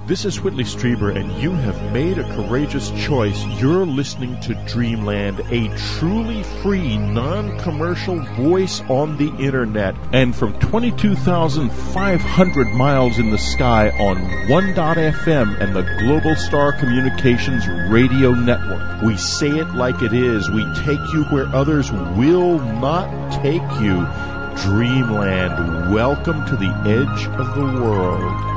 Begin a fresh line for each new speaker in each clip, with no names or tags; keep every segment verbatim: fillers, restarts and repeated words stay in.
This is Whitley Strieber, and you have made a courageous choice. You're listening to Dreamland, a truly free, non-commercial voice on the Internet. And from twenty-two thousand five hundred miles in the sky on one dot F M and the Global Star Communications Radio Network. We say it like it is. We take you where others will not take you. Dreamland, welcome to the edge of the world.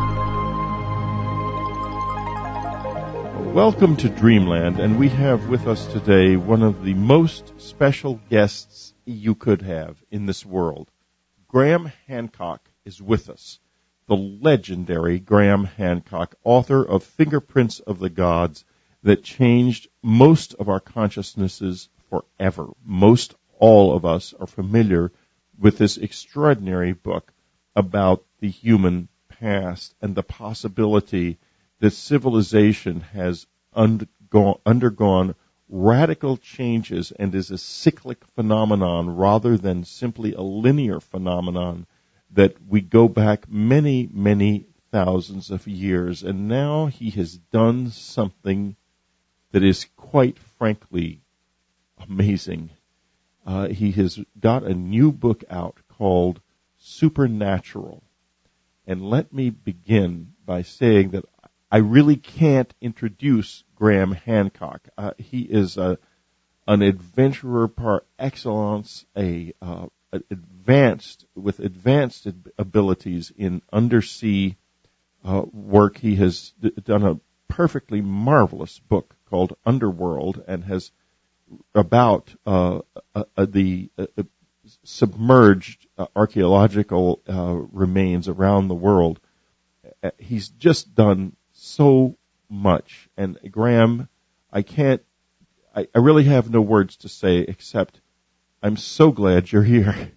Welcome to Dreamland, and we have with us today one of the most special guests you could have in this world. Graham Hancock is with us, the legendary Graham Hancock, author of Fingerprints of the Gods that changed most of our consciousnesses forever. Most all of us are familiar with this extraordinary book about the human past and the possibility that civilization has undergone, undergone radical changes and is a cyclic phenomenon rather than simply a linear phenomenon, that we go back many, many thousands of years. And now he has done something that is quite frankly amazing. Uh, he has got a new book out called Supernatural. And let me begin by saying that I really can't introduce Graham Hancock. Uh, he is a, an adventurer par excellence, a, uh, advanced with advanced abilities in undersea uh, work. He has d- done a perfectly marvelous book called Underworld, and has about uh, uh, uh, the uh, uh, submerged uh, archaeological uh, remains around the world. Uh, he's just done so much. And Graham, I can't, I, I really have no words to say except I'm so glad you're here.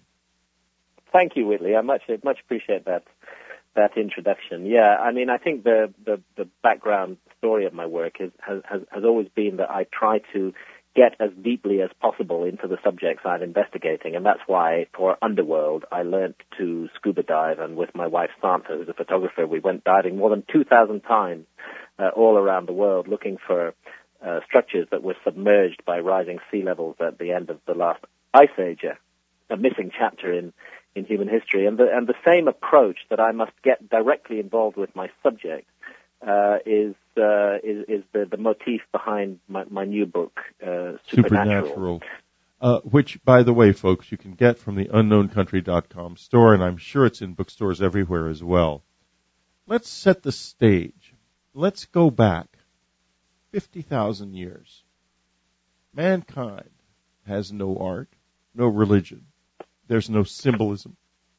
Thank you, Whitley. I much much appreciate that that introduction. Yeah, I mean, I think the the, the background story of my work is, has, has has always been that I try to get as deeply as possible into the subjects I'm investigating, and that's why for Underworld I learnt to scuba dive, and with my wife Santa, who's a photographer, we went diving more than two thousand times uh, all around the world looking for uh, structures that were submerged by rising sea levels at the end of the last ice age, a missing chapter in, in human history. And the, and the same approach that I must get directly involved with my subject uh, is Uh, is, is the, the motif behind my, my new book, uh, Supernatural.
Supernatural. Uh, which, by the way, folks, you can get from the unknown country dot com store, and I'm sure it's in bookstores everywhere as well. Let's set the stage. Let's go back fifty thousand years. Mankind has no art, no religion. There's no symbolism,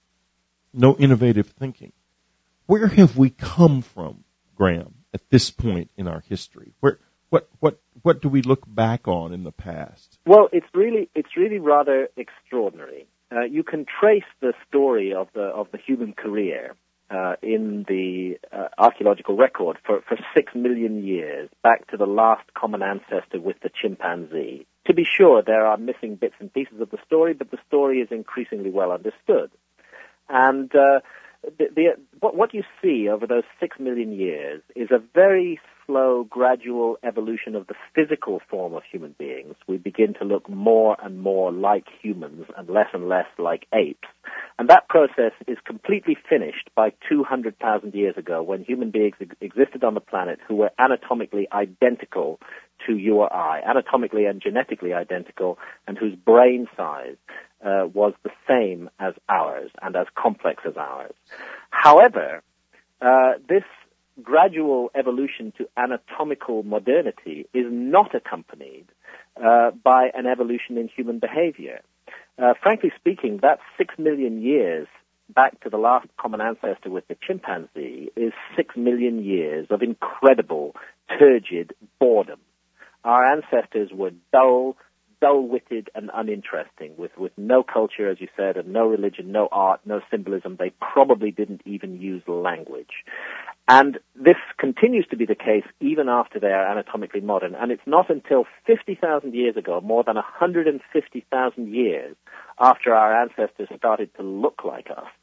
no innovative thinking. Where have we come from, Graham, at this point in our history? Where, what, what, what do we look back on in the past?
Well, it's really, it's really rather extraordinary. Uh, you can trace the story of the of the human career uh, in the uh, archaeological record for, for six million years, back to the last common ancestor with the chimpanzee. To be sure, there are missing bits and pieces of the story, but the story is increasingly well understood. And uh, The, the, what, what you see over those six million years is a very slow, gradual evolution of the physical form of human beings. We begin to look more and more like humans and less and less like apes. And that process is completely finished by two hundred thousand years ago, when human beings ex- existed on the planet who were anatomically identical to you or I, anatomically and genetically identical, and whose brain size Uh, was the same as ours and as complex as ours. However, uh, this gradual evolution to anatomical modernity is not accompanied uh, by an evolution in human behavior. Uh, frankly speaking, that six million years back to the last common ancestor with the chimpanzee is six million years of incredible, turgid boredom. Our ancestors were dull, dull-witted and uninteresting, with, with no culture, as you said, and no religion, no art, no symbolism. They probably didn't even use language. And this continues to be the case even after they are anatomically modern. And it's not until fifty thousand years ago, more than one hundred fifty thousand years after our ancestors started to look like us,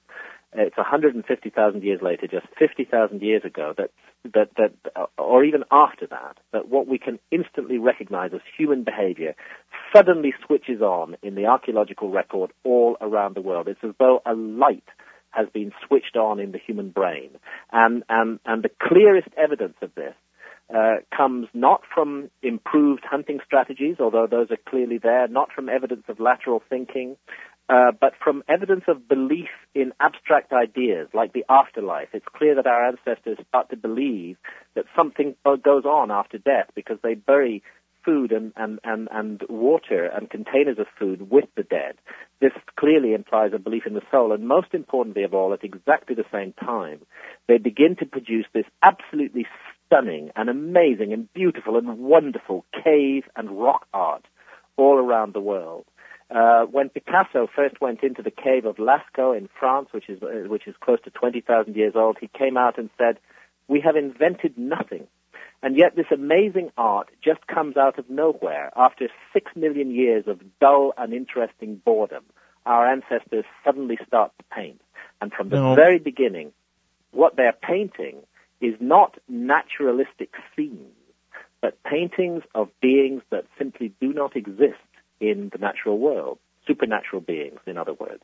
it's one hundred fifty thousand years later, just fifty thousand years ago, that, that, that, or even after that, that what we can instantly recognize as human behavior suddenly switches on in the archaeological record all around the world. It's as though a light has been switched on in the human brain. And, and, and the clearest evidence of this uh, comes not from improved hunting strategies, although those are clearly there, not from evidence of lateral thinking, uh, but from evidence of belief in abstract ideas like the afterlife. It's clear that our ancestors start to believe that something goes on after death because they bury food and, and, and, and water and containers of food with the dead. This clearly implies a belief in the soul, and most importantly of all, at exactly the same time, they begin to produce this absolutely stunning and amazing and beautiful and wonderful cave and rock art all around the world. Uh, when Picasso first went into the cave of Lascaux in France, which is, uh, which is close to twenty thousand years old, he came out and said, "We have invented nothing. And yet this amazing art just comes out of nowhere. After six million years of dull, uninteresting boredom, our ancestors suddenly start to paint. And from the
no.
very beginning, what they're painting is not naturalistic scenes, but paintings of beings that simply do not exist in the natural world. Supernatural beings, in other words."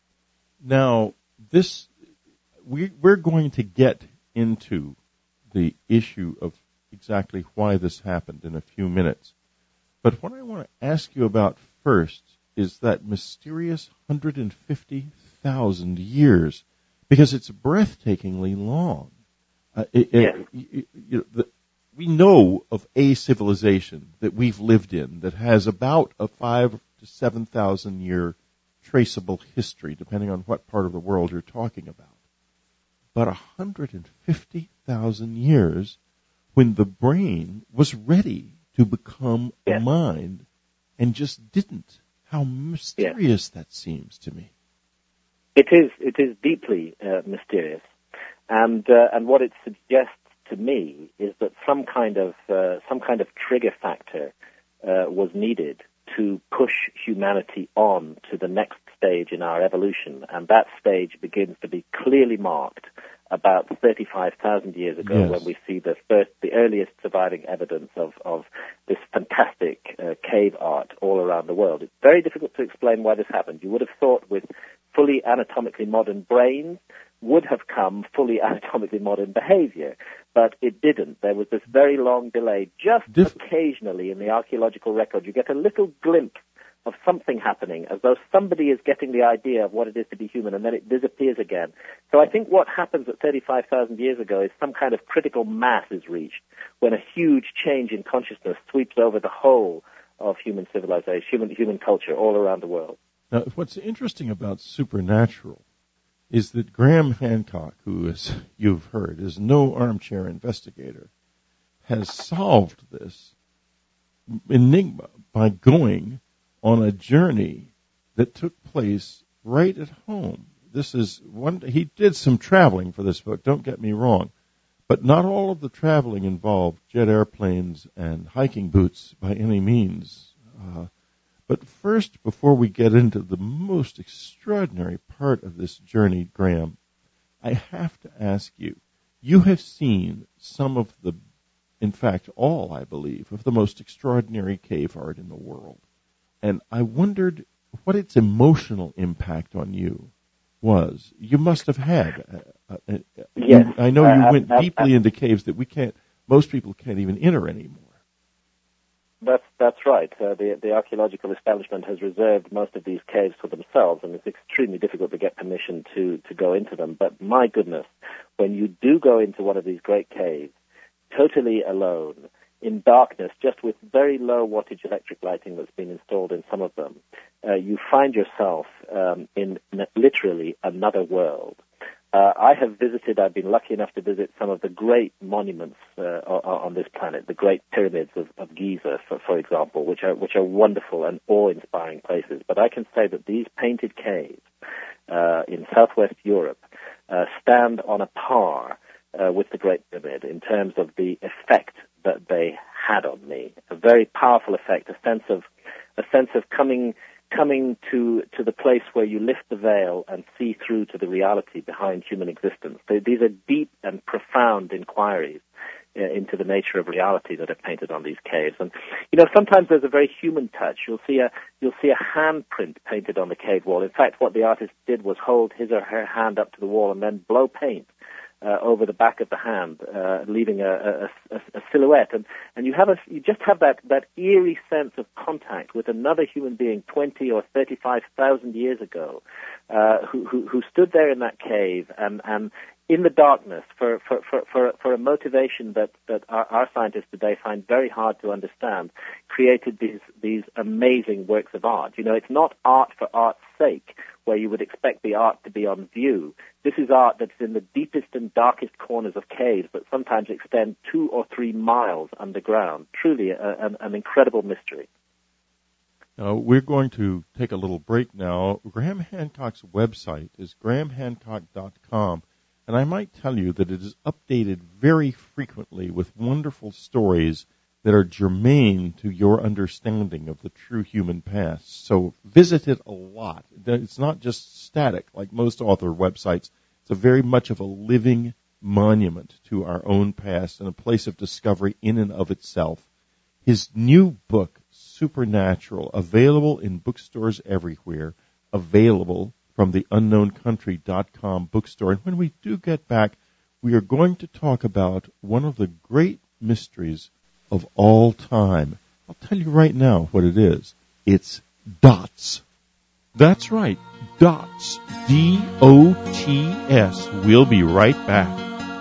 Now, this we, we're going to get into the issue of exactly why this happened in a few minutes. But what I want to ask you about first is that mysterious one hundred fifty thousand years, because it's breathtakingly long. Uh, it,
yes.
it, you, you, the, we know of a civilization that we've lived in that has about a five to seven thousand year traceable history, depending on what part of the world you're talking about. But one hundred fifty thousand years when the brain was ready to become
yes.
a mind and just didn't. How mysterious yes. that seems to me.
It is. It is deeply uh, mysterious, and uh, and what it suggests to me is that some kind of uh, some kind of trigger factor uh, was needed to push humanity on to the next stage in our evolution, and that stage begins to be clearly marked about thirty-five thousand years ago,
yes.
when we see the first, the earliest surviving evidence of, of this fantastic uh, cave art all around the world. It's very difficult to explain why this happened. You would have thought with fully anatomically modern brains would have come fully anatomically modern behavior, but it didn't. There was this very long delay. Just Dif- occasionally in the archaeological record, you get a little glimpse of something happening, as though somebody is getting the idea of what it is to be human, and then it disappears again. So I think what happens at thirty-five thousand years ago is some kind of critical mass is reached, when a huge change in consciousness sweeps over the whole of human civilization, human, human culture all around the world.
Now, what's interesting about supernatural is that Graham Hancock, who, as you've heard, is no armchair investigator, has solved this enigma by going on a journey that took place right at home. This is one. He did some traveling for this book, don't get me wrong, but not all of the traveling involved jet airplanes and hiking boots by any means. Uh, but first, before we get into the most extraordinary part of this journey, Graham, I have to ask you, you have seen some of the, in fact, all, I believe, of the most extraordinary cave art in the world. And I wondered what its emotional impact on you was. You must have had. Uh, uh,
yes.
I know you
uh,
went
uh,
deeply
uh,
into caves that we can't, most people can't even enter anymore.
That's that's right. Uh, the the archaeological establishment has reserved most of these caves for themselves, and it's extremely difficult to get permission to, to go into them. But my goodness, when you do go into one of these great caves, totally alone, in darkness, just with very low wattage electric lighting that's been installed in some of them, uh, you find yourself um, in literally another world. Uh, I have visited, I've been lucky enough to visit some of the great monuments uh, on this planet, the great pyramids of, of Giza, for, for example, which are which are wonderful and awe-inspiring places. But I can say that these painted caves uh, in southwest Europe uh, stand on a par uh, with the Great Pyramid in terms of the effect that they had on me. A very powerful effect, a sense of a sense of coming coming to, to the place where you lift the veil and see through to the reality behind human existence. They, these are deep and profound inquiries uh, into the nature of reality that are painted on these caves. And, you know, sometimes there's a very human touch. You'll see a, you'll see a handprint painted on the cave wall. In fact, what the artist did was hold his or her hand up to the wall and then blow paint Uh, over the back of the hand, uh, leaving a, a, a, a silhouette, and, and you have a, you just have that, that eerie sense of contact with another human being twenty or thirty-five thousand years ago, uh, who, who, who stood there in that cave and, and in the darkness for, for, for, for, for a motivation that, that our, our scientists today find very hard to understand, created these, these amazing works of art. You know, it's not art for art's sake, where you would expect the art to be on view. This is art that's in the deepest and darkest corners of caves that sometimes extend two or three miles underground. Truly a, an, an incredible mystery.
Uh, we're going to take a little break now. Graham Hancock's website is graham hancock dot com, and I might tell you that it is updated very frequently with wonderful stories that are germane to your understanding of the true human past. So visit it a lot. It's not just static like most author websites. It's a very much of a living monument to our own past and a place of discovery in and of itself. His new book, Supernatural, available in bookstores everywhere, available from the unknown country dot com bookstore. And when we do get back, we are going to talk about one of the great mysteries of all time. I'll tell you right now what it is. It's dots. That's right, dots. D O T S. We'll be right back.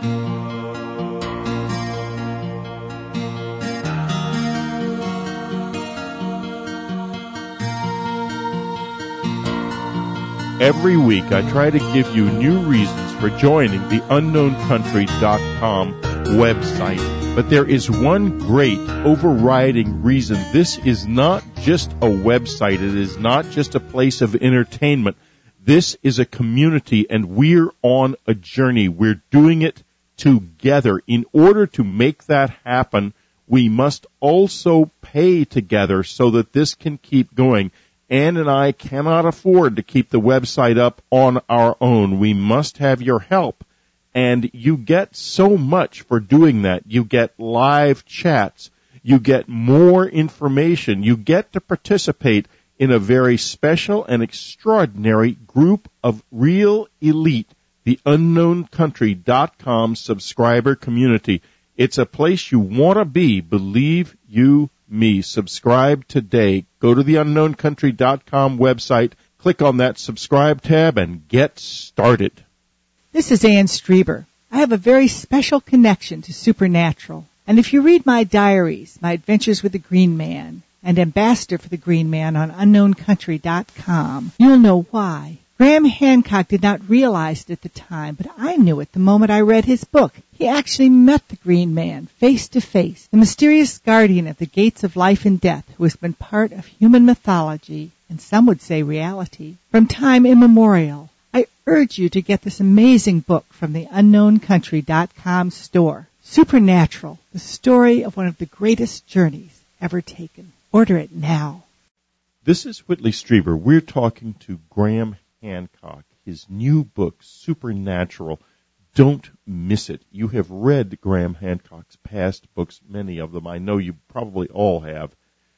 Every week I try to give you new reasons for joining the unknown country dot com website. But there is one great overriding reason. This is not just a website. It is not just a place of entertainment. This is a community, and we're on a journey. We're doing it together. In order to make that happen, we must also pay together so that this can keep going. Ann and I cannot afford to keep the website up on our own. We must have your help. And you get so much for doing that. You get live chats. You get more information. You get to participate in a very special and extraordinary group of real elite, the unknown country dot com subscriber community. It's a place you want to be, believe you me. Subscribe today. Go to the unknown country dot com website, click on that subscribe tab, and get started.
This is Ann Strieber. I have a very special connection to Supernatural. And if you read my diaries, My Adventures with the Green Man, and Ambassador for the Green Man on unknown country dot com, you'll know why. Graham Hancock did not realize it at the time, but I knew it the moment I read his book. He actually met the Green Man face to face, the mysterious guardian at the gates of life and death who has been part of human mythology, and some would say reality, from time immemorial. I urge you to get this amazing book from the unknown country dot com store. Supernatural, the story of one of the greatest journeys ever taken. Order it now.
This is Whitley Strieber. We're talking to Graham Hancock, his new book, Supernatural. Don't miss it. You have read Graham Hancock's past books, many of them. I know you probably all have.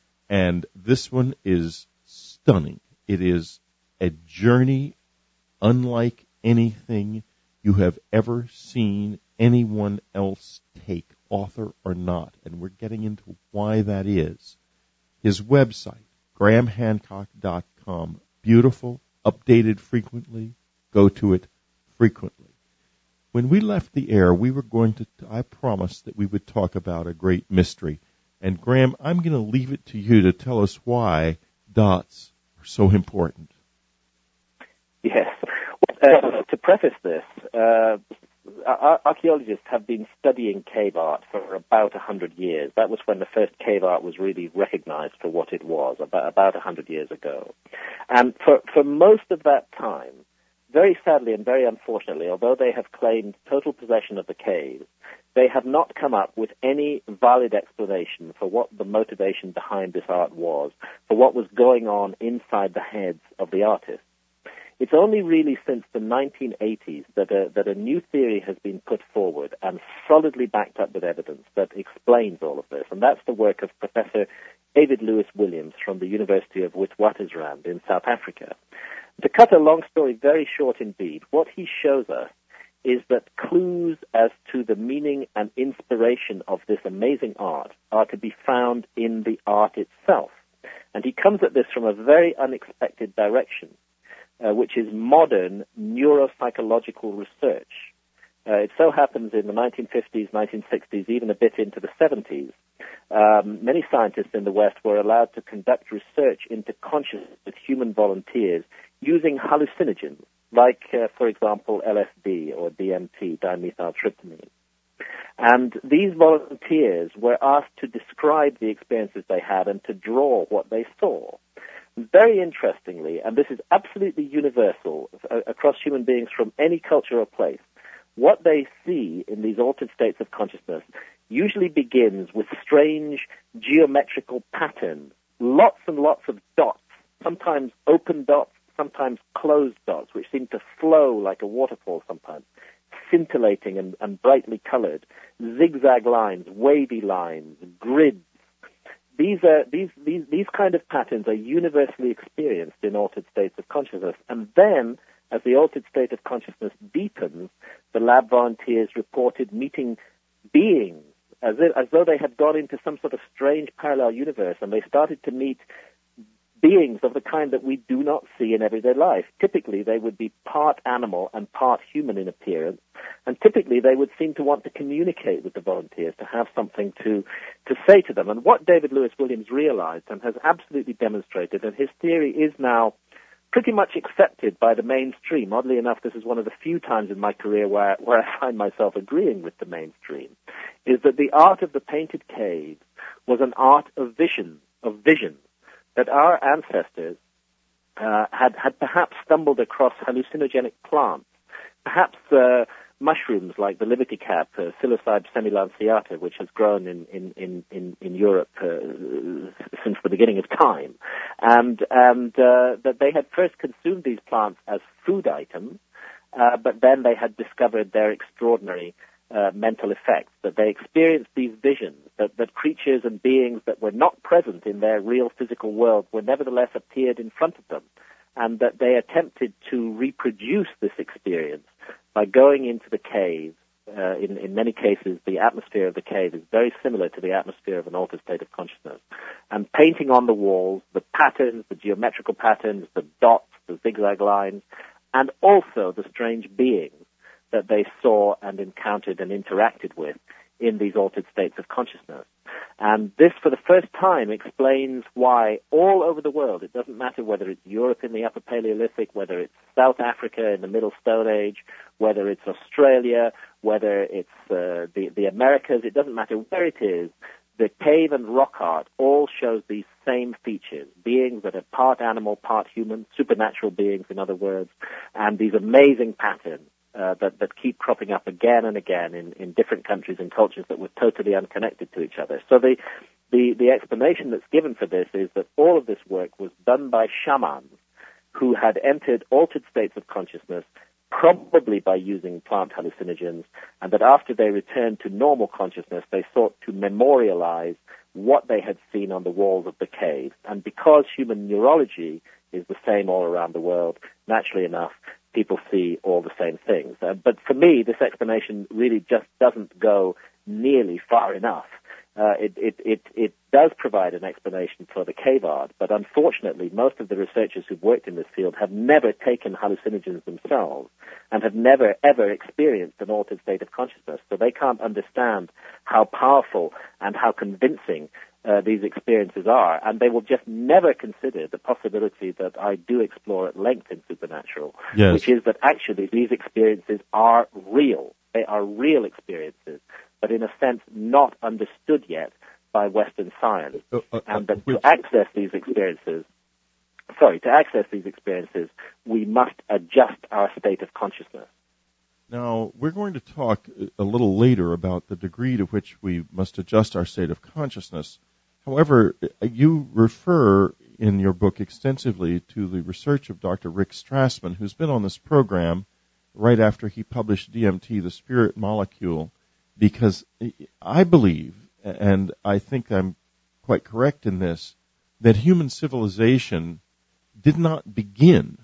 And this one is stunning. It is a journey unlike anything you have ever seen anyone else take, author or not. And we're getting into why that is. His website, graham hancock dot com. Beautiful, updated frequently. Go to it frequently. When we left the air, we were going to, I promised that we would talk about a great mystery. And Graham, I'm going to leave it to you to tell us why dots are so important.
Yes. Uh, to preface this, uh, archaeologists have been studying cave art for about a hundred years. That was when the first cave art was really recognized for what it was, about about a hundred years ago. And for, for most of that time, very sadly and very unfortunately, although they have claimed total possession of the caves, they have not come up with any valid explanation for what the motivation behind this art was, for what was going on inside the heads of the artists. It's only really since the nineteen eighties that a, that a new theory has been put forward and solidly backed up with evidence that explains all of this, and that's the work of Professor David Lewis Williams from the University of Witwatersrand in South Africa. To cut a long story very short indeed, what he shows us is that clues as to the meaning and inspiration of this amazing art are to be found in the art itself. And he comes at this from a very unexpected direction, uh, which is modern neuropsychological research. Uh, it so happens in the nineteen fifties, nineteen sixties, even a bit into the seventies, um, many scientists in the West were allowed to conduct research into consciousness with human volunteers using hallucinogens, like, uh, for example, L S D or D M T, dimethyltryptamine. And these volunteers were asked to describe the experiences they had and to draw what they saw. Very interestingly, and this is absolutely universal uh, across human beings from any culture or place, what they see in these altered states of consciousness usually begins with strange geometrical patterns, lots and lots of dots, sometimes open dots, sometimes closed dots, which seem to flow like a waterfall sometimes, scintillating and, and brightly colored, zigzag lines, wavy lines, grids. These are these, these these kind of patterns are universally experienced in altered states of consciousness. And then, as the altered state of consciousness deepens, the lab volunteers reported meeting beings as, if, as though they had gone into some sort of strange parallel universe, and they started to meet beings of the kind that we do not see in everyday life. Typically, they would be part animal and part human in appearance, and typically they would seem to want to communicate with the volunteers, to have something to, to say to them. And what David Lewis Williams realized and has absolutely demonstrated, and his theory is now pretty much accepted by the mainstream. Oddly enough, this is one of the few times in my career where, where I find myself agreeing with the mainstream, is that the art of the painted cave was an art of vision, of vision, that our ancestors uh, had, had perhaps stumbled across hallucinogenic plants, perhaps uh, mushrooms like the liberty cap, uh, Psilocybe semilanceata, which has grown in, in, in, in, in Europe uh, since the beginning of time, and, and uh, that they had first consumed these plants as food items, uh, but then they had discovered their extraordinary Uh, mental effects, that they experienced these visions, that, that creatures and beings that were not present in their real physical world were nevertheless appeared in front of them, and that they attempted to reproduce this experience by going into the cave. Uh, in, in many cases, the atmosphere of the cave is very similar to the atmosphere of an altered state of consciousness, and painting on the walls the patterns, the geometrical patterns, the dots, the zigzag lines, and also the strange beings that they saw and encountered and interacted with in these altered states of consciousness. And this, for the first time, explains why all over the world, it doesn't matter whether it's Europe in the Upper Paleolithic, whether it's South Africa in the Middle Stone Age, whether it's Australia, whether it's uh, the, the Americas, it doesn't matter where it is, the cave and rock art all shows these same features, beings that are part animal, part human, supernatural beings, in other words, and these amazing patterns Uh, that, that keep cropping up again and again in, in different countries and cultures that were totally unconnected to each other. So the, the, the explanation that's given for this is that all of this work was done by shamans who had entered altered states of consciousness, probably by using plant hallucinogens, and that after they returned to normal consciousness, they sought to memorialize what they had seen on the walls of the cave. And because human neurology is the same all around the world, naturally enough, people see all the same things. Uh, but for me, this explanation really just doesn't go nearly far enough. Uh, it, it, it, it does provide an explanation for the cave art, but unfortunately, most of the researchers who've worked in this field have never taken hallucinogens themselves and have never, ever experienced an altered state of consciousness, so they can't understand how powerful and how convincing Uh, these experiences are, and they will just never consider the possibility that I do explore at length in Supernatural,
yes.
which is that actually these experiences are real. They are real experiences, but in a sense not understood yet by Western science, uh, uh, uh, and that which... to access these experiences, sorry, to access these experiences, we must adjust our state of consciousness.
Now, we're going to talk a little later about the degree to which we must adjust our state of consciousness. However, you refer in your book extensively to the research of Doctor Rick Strassman, who's been on this program right after he published D M T, the Spirit Molecule, because I believe, and I think I'm quite correct in this, that human civilization did not begin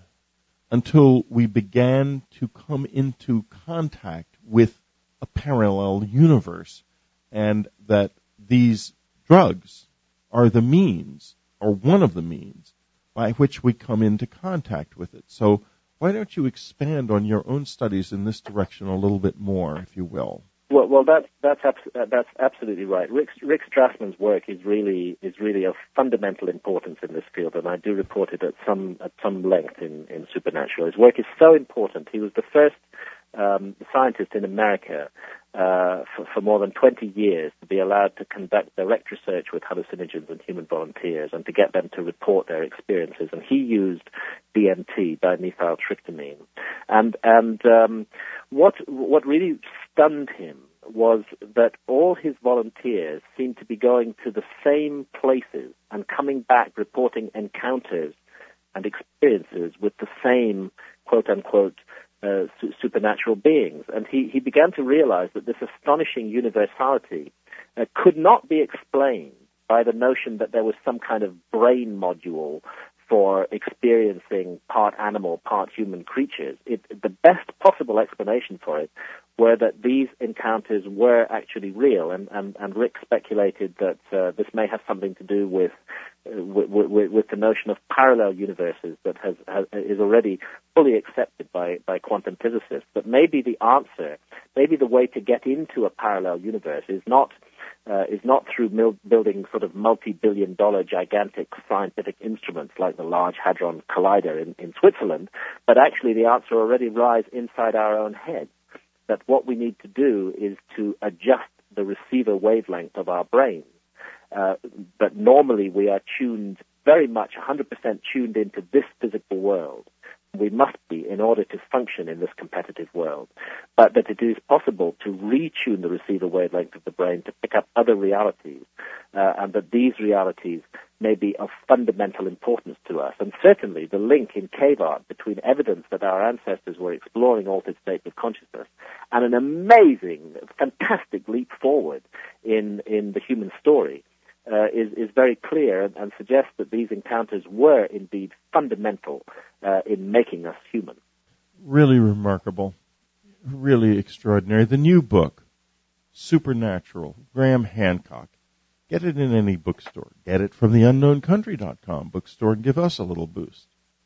until we began to come into contact with a parallel universe, and that these drugs are the means, or one of the means, by which we come into contact with it. So why don't you expand on your own studies in this direction a little bit more, if you will?
Well, well, that's that's abs- uh, that's absolutely right. Rick, Rick Strassman's work is really is really of fundamental importance in this field, and I do report it at some at some length in, in Supernatural. His work is so important. He was the first um, scientist in America uh, for, for more than twenty years to be allowed to conduct direct research with hallucinogens and human volunteers, and to get them to report their experiences. And he used D M T, dimethyltryptamine, and and um, what what really stunned him was that all his volunteers seemed to be going to the same places and coming back reporting encounters and experiences with the same quote-unquote uh, su- supernatural beings. And he, he began to realize that this astonishing universality uh, could not be explained by the notion that there was some kind of brain module for experiencing part animal, part human creatures. It, the best possible explanation for it were that these encounters were actually real, and, and, and Rick speculated that uh, this may have something to do with, uh, with, with with the notion of parallel universes that has, has is already fully accepted by, by quantum physicists. But maybe the answer, maybe the way to get into a parallel universe is not Uh, is not through mil- building sort of multi-billion dollar gigantic scientific instruments like the Large Hadron Collider in, in Switzerland, but actually the answer already lies inside our own heads, that what we need to do is to adjust the receiver wavelength of our brains. Uh, but normally we are tuned, very much one hundred percent tuned into this physical world. We must be in order to function in this competitive world, but that it is possible to retune the receiver wavelength of the brain to pick up other realities, uh, and that these realities may be of fundamental importance to us. And certainly the link in cave art between evidence that our ancestors were exploring altered states of consciousness and an amazing, fantastic leap forward in, in the human story Uh, is, is very clear, and, and suggests that these encounters were indeed fundamental uh, in making us human.
Really remarkable. Really extraordinary. The new book, Supernatural, Graham Hancock. Get it in any bookstore. Get it from the unknown country dot com bookstore and give us a little boost.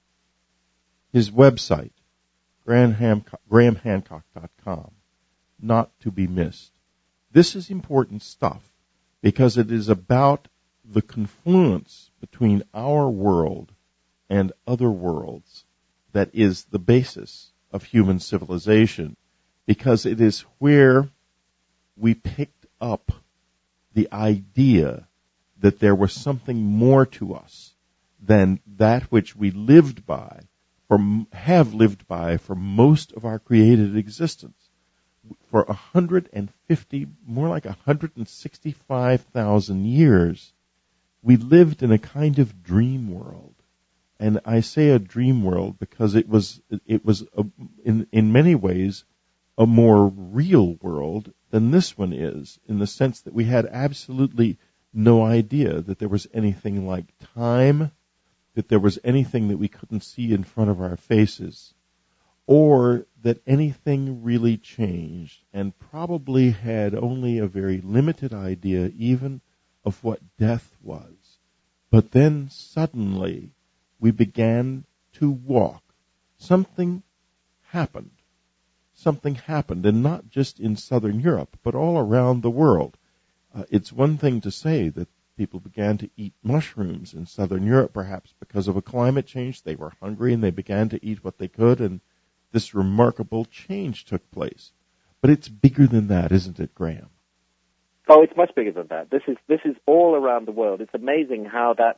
His website, graham hancock dot com, not to be missed. This is important stuff, because it is about the confluence between our world and other worlds that is the basis of human civilization, because it is where we picked up the idea that there was something more to us than that which we lived by, or have lived by for most of our created existence. For one hundred fifty, more like one hundred sixty-five thousand years, we lived in a kind of dream world. And I say a dream world because it was, it was a, in, in many ways, a more real world than this one is, in the sense that we had absolutely no idea that there was anything like time, that there was anything that we couldn't see in front of our faces, or that anything really changed, and probably had only a very limited idea even of what death was. But then suddenly we began to walk. Something happened. Something happened, and not just in Southern Europe, but all around the world. Uh, it's one thing to say that people began to eat mushrooms in Southern Europe, perhaps because of a climate change. They were hungry and they began to eat what they could, and this remarkable change took place. But it's bigger than that, isn't it, Graham?
Oh, it's much bigger than that. This is this is all around the world. It's amazing how that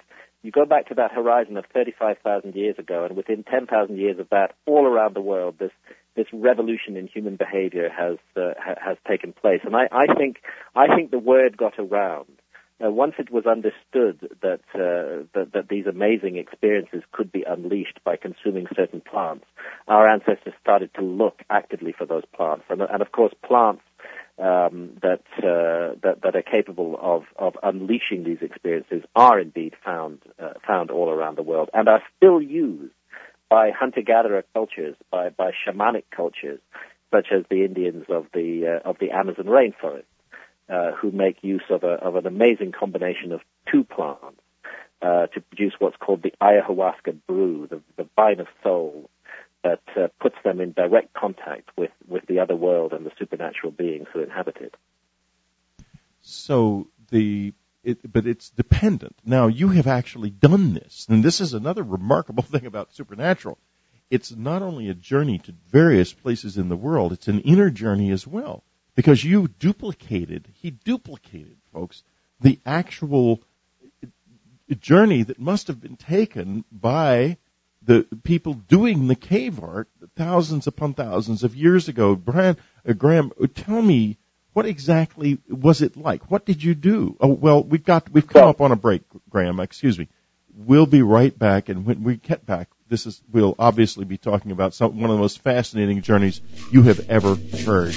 You go back to that horizon of thirty-five thousand years ago, and within ten thousand years of that, all around the world, this this revolution in human behavior has uh, ha- has taken place. And I, I think I think the word got around. Uh, once it was understood that, uh, that that these amazing experiences could be unleashed by consuming certain plants, our ancestors started to look actively for those plants. And, and of course, plants um, that, uh, that that are capable of, of unleashing these experiences are indeed found uh, found all around the world and are still used by hunter-gatherer cultures, by by shamanic cultures, such as the Indians of the uh, of the Amazon rainforest. Uh, who make use of, a, of an amazing combination of two plants uh, to produce what's called the ayahuasca brew, the, the vine of soul that uh, puts them in direct contact with, with the other world and the supernatural beings who inhabit it.
So the, it, but it's dependent. Now you have actually done this, and this is another remarkable thing about Supernatural. It's not only a journey to various places in the world; it's an inner journey as well. Because you duplicated, he duplicated, folks, the actual journey that must have been taken by the people doing the cave art thousands upon thousands of years ago. Brian, uh, Graham, tell me, what exactly was it like? What did you do? Oh, well, we've got, we've come
well,
up on a break, Graham, excuse me. We'll be right back, and when we get back, this is, we'll obviously be talking about some, one of the most fascinating journeys you have ever heard.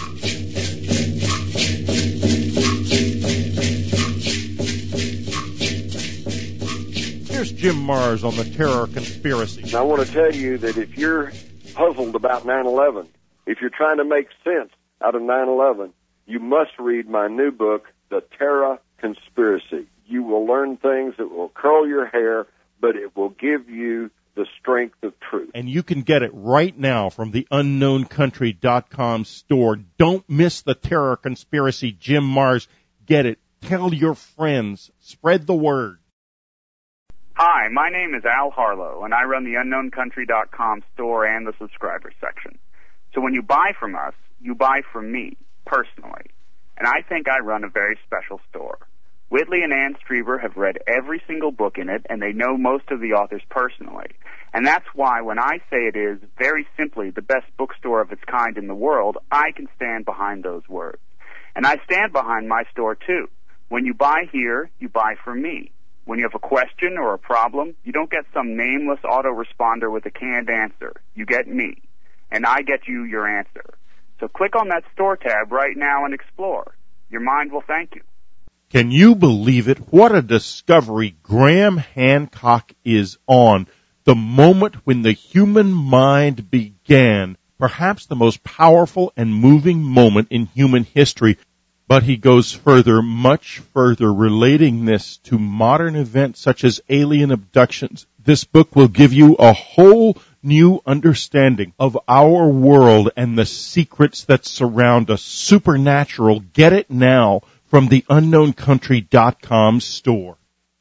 Here's Jim Marrs on the terror conspiracy.
I want to tell you that if you're puzzled about nine eleven, if you're trying to make sense out of nine eleven, you must read my new book, The Terror Conspiracy. You will learn things that will curl your hair, but it will give you the strength of truth.
And you can get it right now from the unknown country dot com store. Don't miss The Terror Conspiracy. Jim Marrs, get it. Tell your friends. Spread the word.
Hi, my name is Al Harlow, and I run the unknown country dot com store and the subscriber section. So when you buy from us, you buy from me, personally. And I think I run a very special store. Whitley and Ann Strieber have read every single book in it, and they know most of the authors personally. And that's why when I say it is, very simply, the best bookstore of its kind in the world, I can stand behind those words. And I stand behind my store, too. When you buy here, you buy from me. When you have a question or a problem, you don't get some nameless autoresponder with a canned answer. You get me. And I get you your answer. So click on that store tab right now and explore. Your mind will thank you.
Can you believe it? What a discovery Graham Hancock is on. The moment when the human mind began, perhaps the most powerful and moving moment in human history. But he goes further, much further, relating this to modern events such as alien abductions. This book will give you a whole new understanding of our world and the secrets that surround us. Supernatural. Get it now from the unknown country dot com store.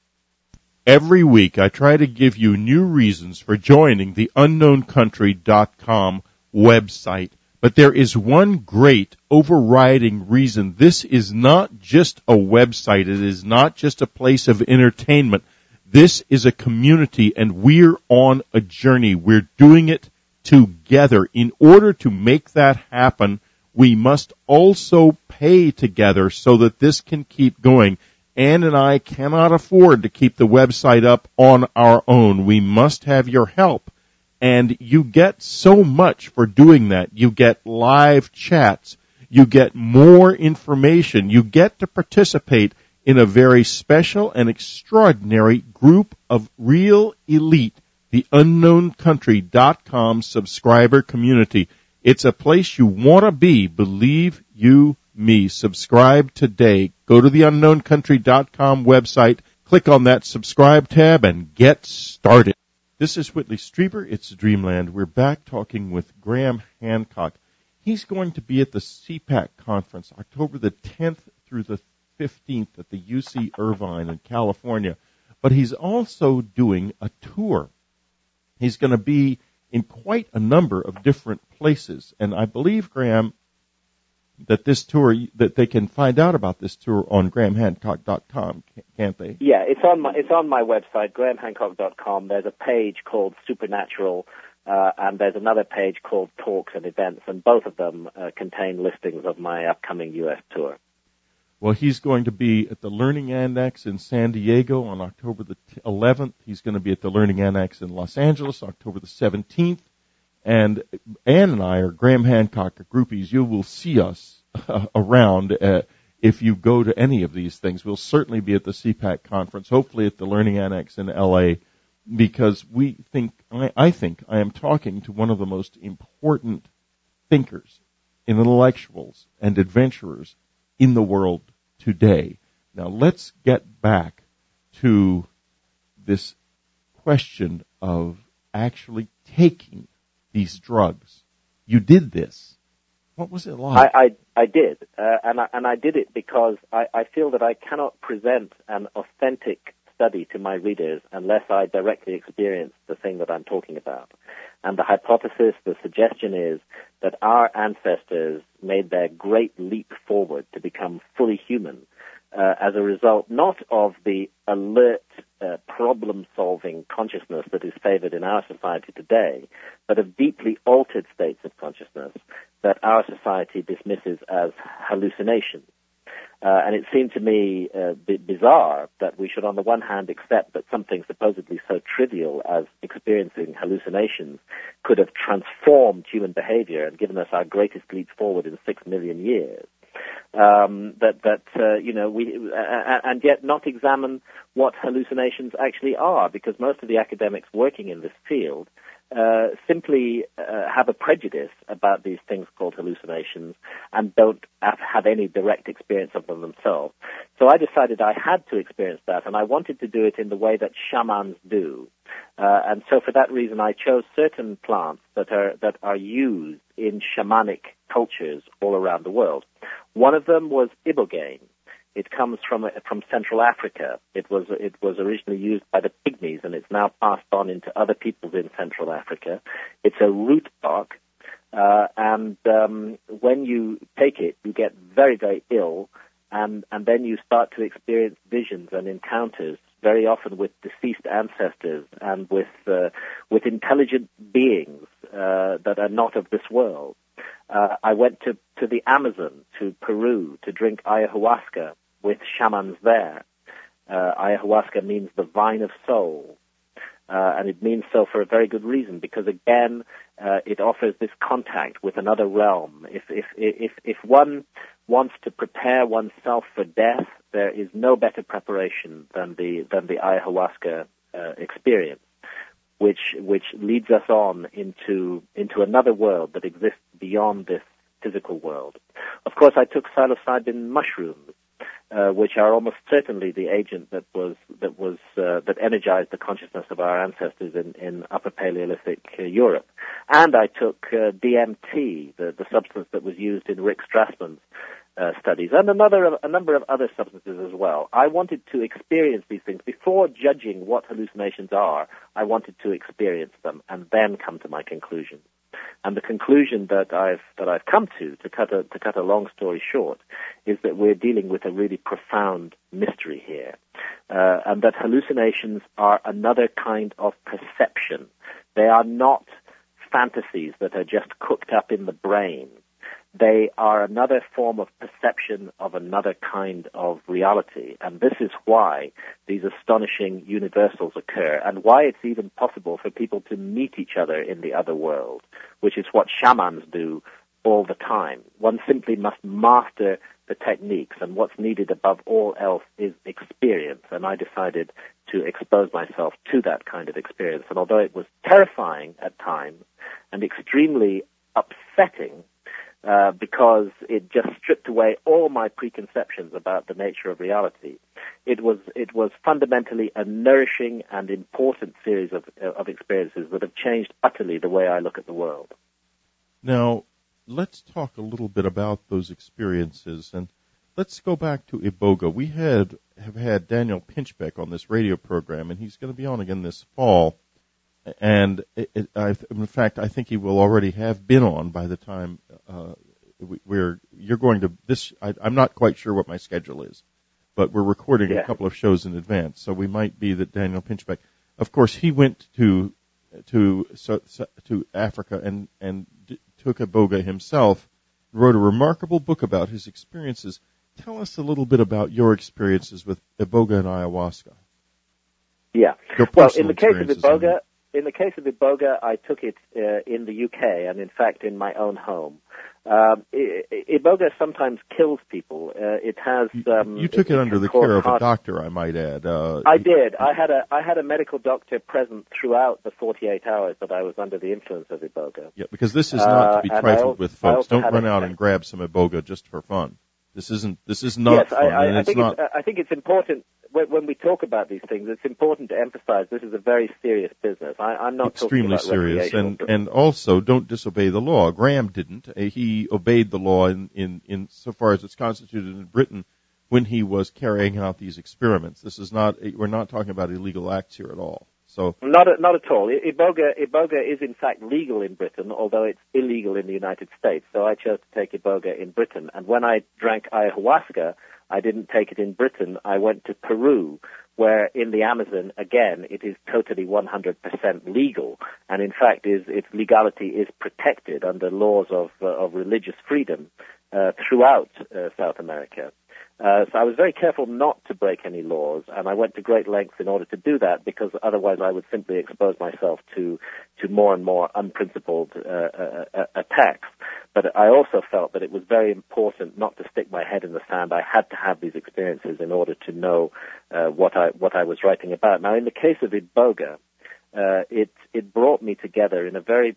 Every week I try to give you new reasons for joining the unknown country dot com website. But there is one great overriding reason. This is not just a website. It is not just a place of entertainment. This is a community, and we're on a journey. We're doing it together. In order to make that happen, we must also pay together so that this can keep going. Ann and I cannot afford to keep the website up on our own. We must have your help. And you get so much for doing that. You get live chats. You get more information. You get to participate in a very special and extraordinary group of real elite, the unknown country dot com subscriber community. It's a place you want to be, believe you me. Subscribe today. Go to the unknown country dot com website, click on that subscribe tab, and get started. This is Whitley Strieber. It's Dreamland. We're back talking with Graham Hancock. He's going to be at the C PAC conference October the tenth through the fifteenth at the U C Irvine in California. But he's also doing a tour. He's going to be in quite a number of different places. And I believe, Graham, that this tour, that they can find out about this tour on graham hancock dot com, can't they?
Yeah, it's on my it's on my website, graham hancock dot com. There's a page called Supernatural, uh, and there's another page called Talks and Events, and both of them uh, contain listings of my upcoming U S tour.
Well, he's going to be at the Learning Annex in San Diego on October the eleventh. He's going to be at the Learning Annex in Los Angeles October the seventeenth. And Ann and I are Graham Hancock groupies. You will see us uh, around uh, if you go to any of these things. We'll certainly be at the C PAC conference, hopefully at the Learning Annex in L A, because we think, I, I think I am talking to one of the most important thinkers, intellectuals, and adventurers in the world today. Now let's get back to this question of actually taking these drugs. You did this. What was it like?
I, I, I did, uh, and, I, and I did it because I, I feel that I cannot present an authentic study to my readers unless I directly experience the thing that I'm talking about. And the hypothesis, the suggestion is that our ancestors made their great leap forward to become fully human uh, as a result not of the alert, uh, problem-solving consciousness that is favored in our society today, but of deeply altered states of consciousness that our society dismisses as hallucinations. Uh, and it seemed to me uh, b- bizarre that we should, on the one hand, accept that something supposedly so trivial as experiencing hallucinations could have transformed human behavior and given us our greatest leap forward in six million years. Um, that, that uh, you know, we, uh, and yet not examine what hallucinations actually are, because most of the academics working in this field uh, simply uh, have a prejudice about these things called hallucinations and don't have, have any direct experience of them themselves. So I decided I had to experience that, and I wanted to do it in the way that shamans do. Uh, and so for that reason, I chose certain plants that are that are used in shamanic cultures all around the world. One of them was ibogaine. It comes from from Central Africa. It was it was originally used by the Pygmies, and it's now passed on into other peoples in Central Africa. It's a root bark, uh, and um, when you take it, you get very very ill, and and then you start to experience visions and encounters, very often with deceased ancestors and with uh, with intelligent beings uh, that are not of this world. Uh, I went to, to the Amazon, to Peru, to drink ayahuasca with shamans there. Uh, ayahuasca means the vine of soul, uh, and it means so for a very good reason, because again, uh, it offers this contact with another realm. If, if, if, if one wants to prepare oneself for death, there is no better preparation than the, than the ayahuasca uh, experience, which which leads us on into into another world that exists beyond this physical world. Of course, I took psilocybin mushrooms, uh, which are almost certainly the agent that was that was uh, that energized the consciousness of our ancestors in, in Upper Paleolithic uh, Europe. And I took uh, D M T, the, the substance that was used in Rick Strassman's Uh, studies, and another a number of other substances as well. I wanted to experience these things before judging what hallucinations are. I wanted to experience them and then come to my conclusion. And the conclusion that I've that I've come to, to cut a to cut a long story short, is that we're dealing with a really profound mystery here, uh, and that hallucinations are another kind of perception. They are not fantasies that are just cooked up in the brain. They are another form of perception of another kind of reality. And this is why these astonishing universals occur, and why it's even possible for people to meet each other in the other world, which is what shamans do all the time. One simply must master the techniques, and what's needed above all else is experience. And I decided to expose myself to that kind of experience. And although it was terrifying at times and extremely upsetting, Uh, because it just stripped away all my preconceptions about the nature of reality, it was it was fundamentally a nourishing and important series of of experiences that have changed utterly the way I look at the world.
Now, let's talk a little bit about those experiences, and let's go back to Iboga. We had have had Daniel Pinchbeck on this radio program, and he's going to be on again this fall. And it, it, I, in fact, I think he will already have been on by the time uh, we, we're you're going to this. I, I'm not quite sure what my schedule is, but we're recording
yeah.
a couple of shows in advance, so we might be that Daniel Pinchbeck. Of course, he went to to so, so, to Africa and and d- took iboga himself. Wrote a remarkable book about his experiences. Tell us a little bit about your experiences with iboga and ayahuasca.
Yeah.
Your
Well, in the case of
experiences,
iboga, in the case of iboga, I took it uh, in the U K and, in fact, in my own home. Um, I- I- iboga sometimes kills people. Uh, it has. Um,
you took it,
it
under the
cause
care of
heart-
a doctor, I might add. Uh,
I did. I had a I had a medical doctor present throughout the forty-eight hours that I was under the influence of iboga.
Yeah, because this is not to be
Uh, and
trifled
I
with,
al- I
folks.
also
Don't
had
run
a-
out and grab some iboga just for fun. This isn't. This is not
yes,
fun,
I, I,
and
I
it's
think
not.
it's, I think it's important when, when we talk about these things. It's important to emphasize this is a very serious business. I, I'm not
Extremely
talking about
serious, and
recreational-
and also don't disobey the law. Graham didn't. Uh, He obeyed the law in in in so far as it's constituted in Britain when he was carrying out these experiments. This is not. We're not talking about illegal acts here at all. So
Not at, not at all. I- Iboga, Iboga is in fact legal in Britain, although it's illegal in the United States. So I chose to take Iboga in Britain. And when I drank ayahuasca, I didn't take it in Britain. I went to Peru, where in the Amazon, again, it is totally one hundred percent legal. And in fact, is its legality is protected under laws of, uh, of religious freedom uh, throughout uh, South America. Uh, so I was very careful not to break any laws, and I went to great lengths in order to do that, because otherwise I would simply expose myself to to more and more unprincipled uh, uh, uh, attacks. But I also felt that it was very important not to stick my head in the sand. I had to have these experiences in order to know uh, what I what I was writing about. Now, in the case of Iboga, uh, it it brought me together in a very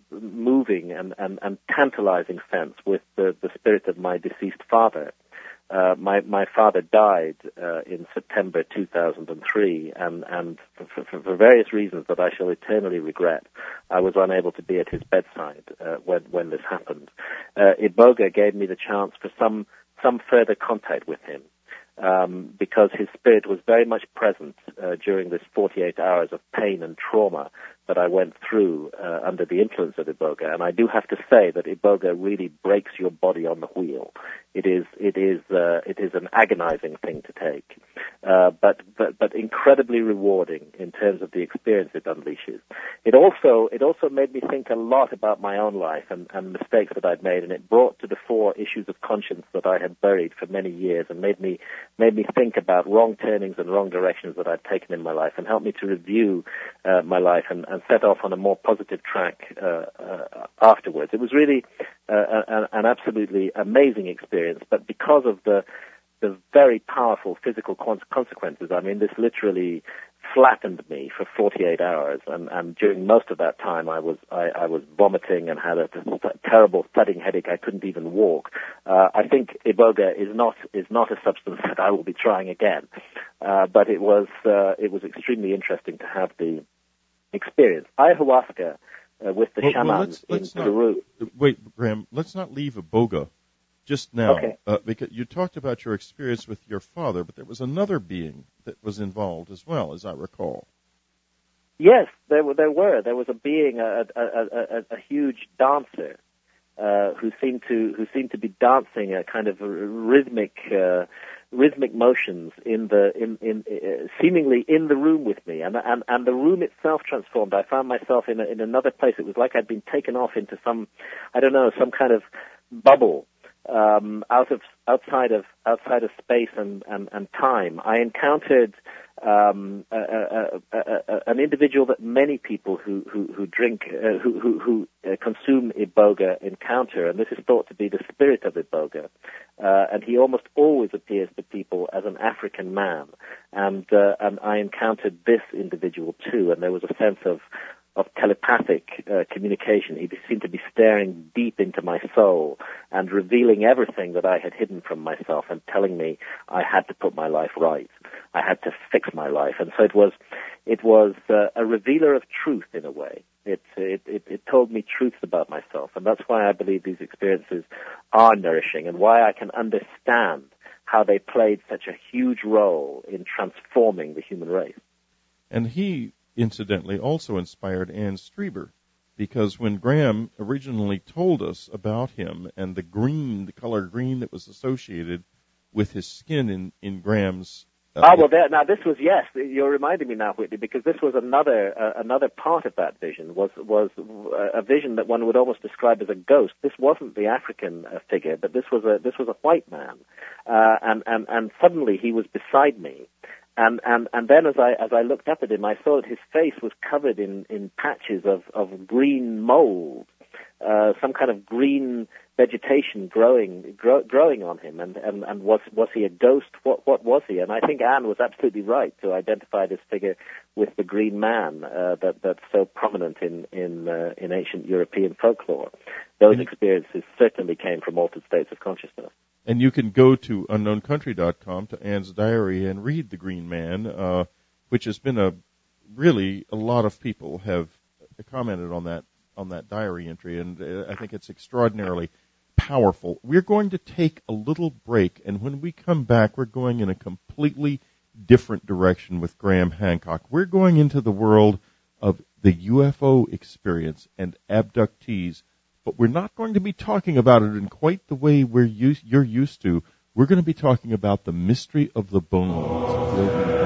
moving and, and, and tantalizing sense with the, the spirit of my deceased father. Uh, my my father died uh, in September two thousand three, and and for, for, for various reasons that I shall eternally regret, I was unable to be at his bedside uh, when when this happened. Uh, Iboga gave me the chance for some some further contact with him, um, because his spirit was very much present uh, during this forty-eight hours of pain and trauma that I went through uh, under the influence of Iboga. And I do have to say that Iboga really breaks your body on the wheel. It is it is uh, it is an agonizing thing to take, uh, but but but incredibly rewarding in terms of the experience it unleashes. It also it also made me think a lot about my own life and, and mistakes that I'd made, and it brought to the fore issues of conscience that I had buried for many years, and made me made me think about wrong turnings and wrong directions that I'd taken in my life, and helped me to review uh, my life and, and set off on a more positive track uh, uh, afterwards. It was really uh, an, an absolutely amazing experience. But because of the the very powerful physical consequences, I mean, this literally flattened me for forty-eight hours, and, and during most of that time, I was I, I was vomiting and had a, a terrible thudding headache. I couldn't even walk. Uh, I think Iboga is not is not a substance that I will be trying again, uh, but it was uh, it was extremely interesting to have the experience. Ayahuasca uh, with the
well,
shamans
well, let's, let's
in
not,
Peru.
Wait, Graham, let's not leave Iboga just now,
okay.
uh, because you talked about your experience with your father, but there was another being that was involved as well, as I recall.
Yes, there were. There were. There was a being, a, a, a, a, a huge dancer, uh, who seemed to who seemed to be dancing a kind of rhythmic uh, rhythmic motions in the in, in uh, seemingly in the room with me, and and and the room itself transformed. I found myself in a, in another place. It was like I'd been taken off into some, I don't know, some kind of bubble. Um, out of outside of outside of space and, and, and time. I encountered um, a, a, a, a, an individual that many people who who, who drink uh, who who, who uh, consume Iboga encounter, and this is thought to be the spirit of Iboga. Uh, and he almost always appears to people as an African man, and uh, and I encountered this individual too, and there was a sense of of telepathic uh, communication. He seemed to be staring deep into my soul and revealing everything that I had hidden from myself and telling me I had to put my life right. I had to fix my life. And so it was it was uh, a revealer of truth in a way. It, it, it, it told me truths about myself. And that's why I believe these experiences are nourishing, and why I can understand how they played such a huge role in transforming the human race.
And he incidentally also inspired Anne Strieber because when Graham originally told us about him and the green, the color green that was associated with his skin in, in Graham's... Uh,
oh, well, there, now this was, yes, you're reminding me now, Whitley, because this was another uh, another part of that vision, was was a vision that one would almost describe as a ghost. This wasn't the African uh, figure, but this was a this was a white man, uh, and, and, and suddenly he was beside me. And, and, and then as I, as I looked up at him, I saw that his face was covered in, in patches of, of green mold, uh, some kind of green vegetation growing, grow, growing on him. And, and, and was, was he a ghost? What, what was he? And I think Anne was absolutely right to identify this figure with the green man, uh, that, that's so prominent in, in, uh, in ancient European folklore. Those experiences certainly came from altered states of consciousness.
And you can go to unknown country dot com to Anne's diary and read The Green Man, uh, which has been a really a lot of people have commented on that on that diary entry, and uh, I think it's extraordinarily powerful. We're going to take a little break, and when we come back, we're going in a completely different direction with Graham Hancock. We're going into the world of the U F O experience and abductees. But we're not going to be talking about it in quite the way we're used, you're used to. We're going to be talking about the mystery of the bones.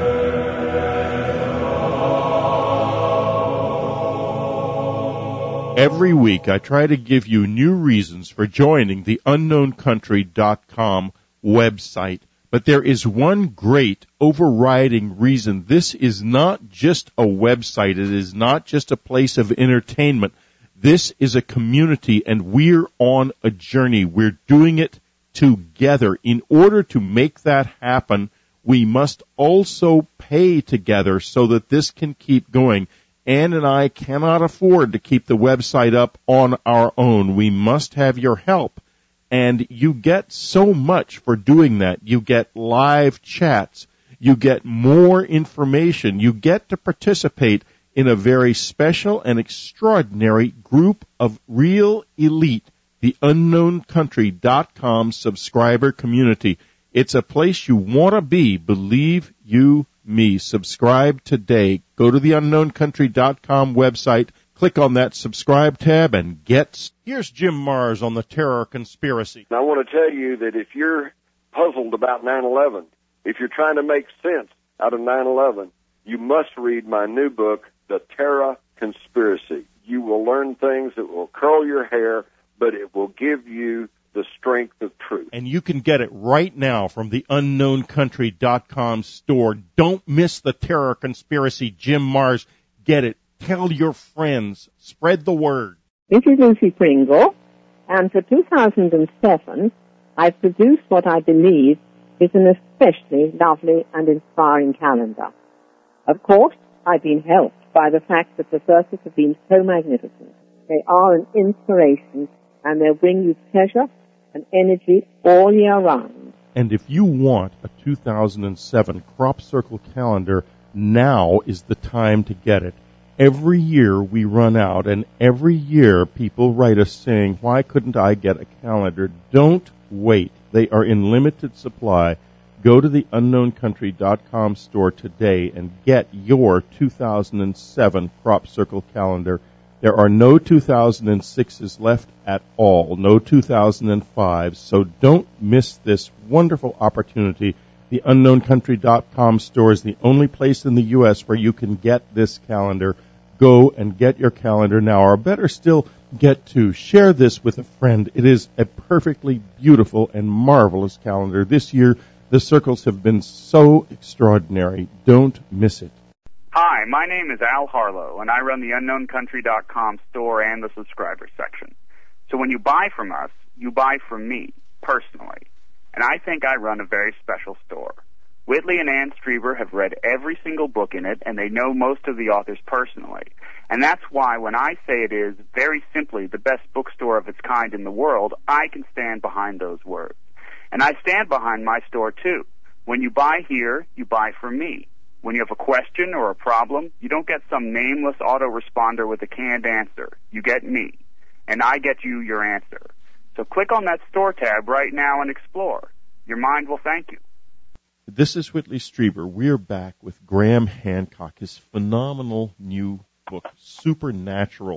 Every week I try to give you new reasons for joining the unknown country dot com website. But there is one great overriding reason. This is not just a website. It is not just a place of entertainment. This is a community, and we're on a journey. We're doing it together. In order to make that happen, we must also pay together so that this can keep going. Ann and I cannot afford to keep the website up on our own. We must have your help. And you get so much for doing that. You get live chats. You get more information. You get to participate in a very special and extraordinary group of real elite, the unknown country dot com subscriber community. It's a place you want to be, believe you me. Subscribe today. Go to the unknown country dot com website, click on that subscribe tab, and get... Here's Jim Mars on the Terror Conspiracy.
And I want to tell you that if you're puzzled about nine eleven, if you're trying to make sense out of nine eleven, you must read my new book, The Terror Conspiracy. You will learn things that will curl your hair, but it will give you the strength of truth.
And you can get it right now from the unknown country dot com store. Don't miss The Terror Conspiracy. Jim Mars, get it. Tell your friends. Spread the word.
This is Lucy Pringle, and for two thousand seven, I've produced what I believe is an especially lovely and inspiring calendar. Of course, I've been helped by the fact that the circles have been so magnificent. They are an inspiration, and they'll bring you pleasure and energy all year round.
And if you want a two thousand seven Crop Circle calendar, now is the time to get it. Every year we run out, and every year people write us saying, why couldn't I get a calendar? Don't wait. They are in limited supply. Go to the unknown country dot com store today and get your two thousand seven Crop Circle calendar. There are no two thousand sixes left at all, no two thousand fives, so don't miss this wonderful opportunity. The unknown country dot com store is the only place in the U S where you can get this calendar. Go and get your calendar now, or better still, get to share this with a friend. It is a perfectly beautiful and marvelous calendar. This year, the circles have been so extraordinary. Don't miss it.
Hi, my name is Al Harlow, and I run the unknown country dot com store and the subscriber section. So when you buy from us, you buy from me, personally. And I think I run a very special store. Whitley and Ann Strieber have read every single book in it, and they know most of the authors personally. And that's why when I say it is, very simply, the best bookstore of its kind in the world, I can stand behind those words. And I stand behind my store, too. When you buy here, you buy from me. When you have a question or a problem, you don't get some nameless autoresponder with a canned answer. You get me, and I get you your answer. So click on that store tab right now and explore. Your mind will thank you.
This is Whitley Strieber. We're back with Graham Hancock, his phenomenal new book, Supernatural,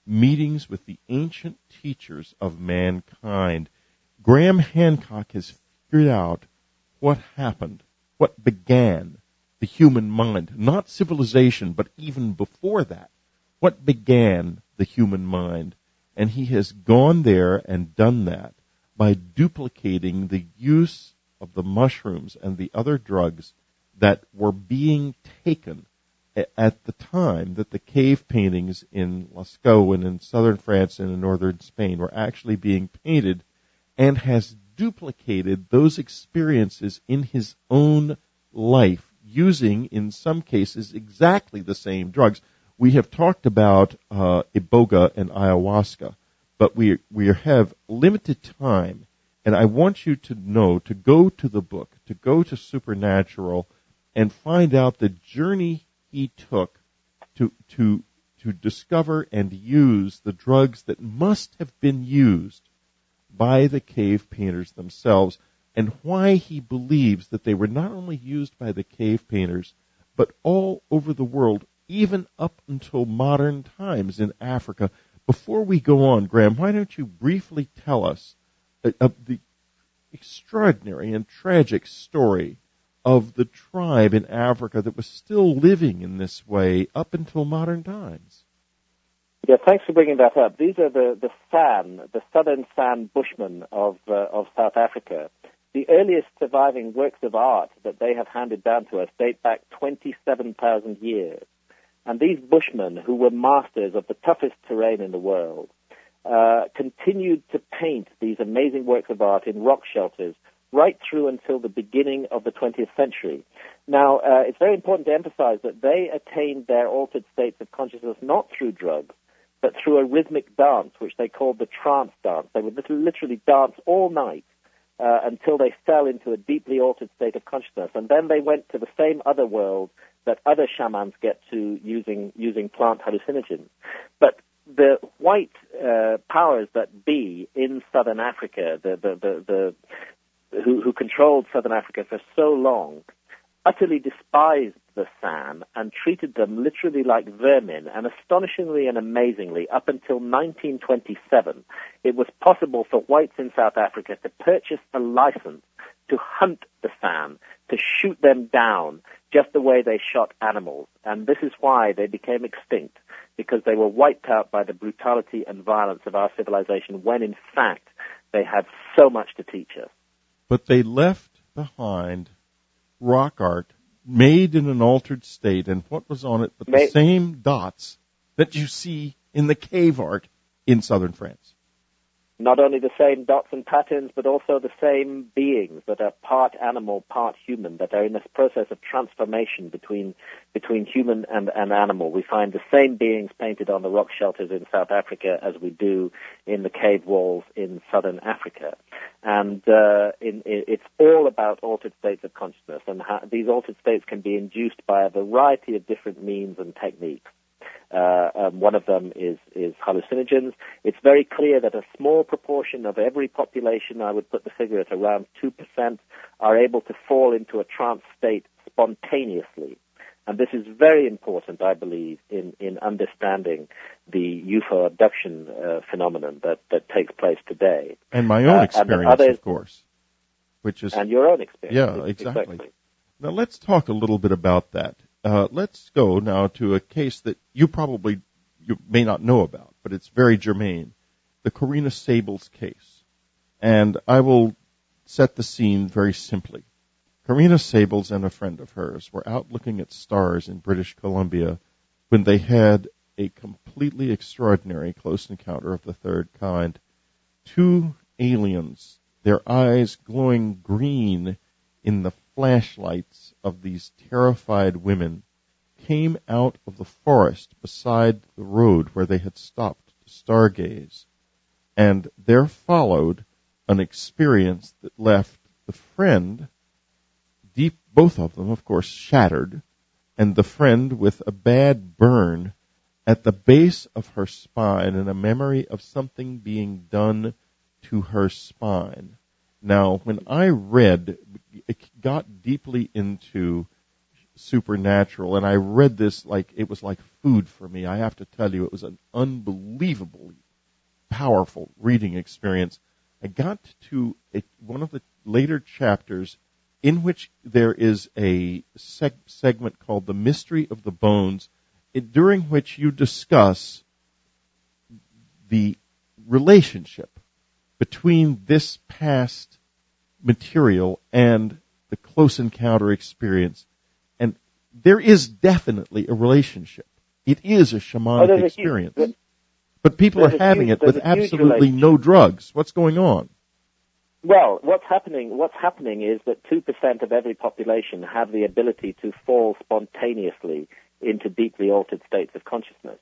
meetings with the ancient teachers of mankind. Graham Hancock has figured out what happened, what began the human mind, not civilization, but even before that, what began the human mind. And he has gone there and done that by duplicating the use of the mushrooms and the other drugs that were being taken at the time that the cave paintings in Lascaux and in southern France and in northern Spain were actually being painted, and has duplicated those experiences in his own life, using, in some cases, exactly the same drugs. We have talked about uh, iboga and ayahuasca, but we we have limited time, and I want you to know to go to the book, to go to Supernatural, and find out the journey he took to to to discover and use the drugs that must have been used by the cave painters themselves, and why he believes that they were not only used by the cave painters, but all over the world, even up until modern times in Africa. Before we go on, Graham, why don't you briefly tell us uh, of the extraordinary and tragic story of the tribe in Africa that was still living in this way up until modern times?
Yeah, thanks for bringing that up. These are the, the San, the southern San Bushmen of uh, of South Africa. The earliest surviving works of art that they have handed down to us date back twenty-seven thousand years. And these Bushmen, who were masters of the toughest terrain in the world, uh, continued to paint these amazing works of art in rock shelters right through until the beginning of the twentieth century. Now, uh, it's very important to emphasize that they attained their altered states of consciousness not through drugs, but through a rhythmic dance, which they called the trance dance. They would literally dance all night uh, until they fell into a deeply altered state of consciousness. And then they went to the same other world that other shamans get to using using plant hallucinogens. But the white uh, powers that be in southern Africa, the the the, the who, who controlled southern Africa for so long, utterly despised the San and treated them literally like vermin. And astonishingly and amazingly, up until nineteen twenty-seven, it was possible for whites in South Africa to purchase a license to hunt the San, to shoot them down, just the way they shot animals. And this is why they became extinct, because they were wiped out by the brutality and violence of our civilization, when in fact they had so much to teach us.
But they left behind rock art made in an altered state, and what was on it but the same dots that you see in the cave art in southern France.
Not only the same dots and patterns, but also the same beings that are part animal, part human, that are in this process of transformation between between human and, and animal. We find the same beings painted on the rock shelters in South Africa as we do in the cave walls in southern Africa. And uh, in, in, it's all about altered states of consciousness, and how these altered states can be induced by a variety of different means and techniques. Uh, um, one of them is, is hallucinogens. It's very clear that a small proportion of every population, I would put the figure at around two percent, are able to fall into a trance state spontaneously. And this is very important, I believe, in, in understanding the U F O abduction uh, phenomenon that, that takes place today.
And my own uh, experience, others, of course. Which is,
and your own experience.
Yeah, exactly. exactly. Now let's talk a little bit about that. Uh, let's go now to a case that you probably you may not know about, but it's very germane, the Corinna Sables case. And I will set the scene very simply. Corinna Sables and a friend of hers were out looking at stars in British Columbia when they had a completely extraordinary close encounter of the third kind. Two aliens, their eyes glowing green in the flashlights of these terrified women, came out of the forest beside the road where they had stopped to stargaze. And there followed an experience that left the friend deep, both of them, of course, shattered, and the friend with a bad burn at the base of her spine and a memory of something being done to her spine. Now, when I read, it got deeply into Supernatural, and I read this like it was like food for me. I have to tell you, it was an unbelievably powerful reading experience. I got to a, one of the later chapters in which there is a seg- segment called The Mystery of the Bones, it, during which you discuss the relationship between this past material and the close encounter experience. And there is definitely a relationship. It is a shamanic
oh,
experience.
A huge,
but people are having
huge,
it with absolutely no drugs. What's going on?
Well, what's happening, what's happening is that two percent of every population have the ability to fall spontaneously into deeply altered states of consciousness.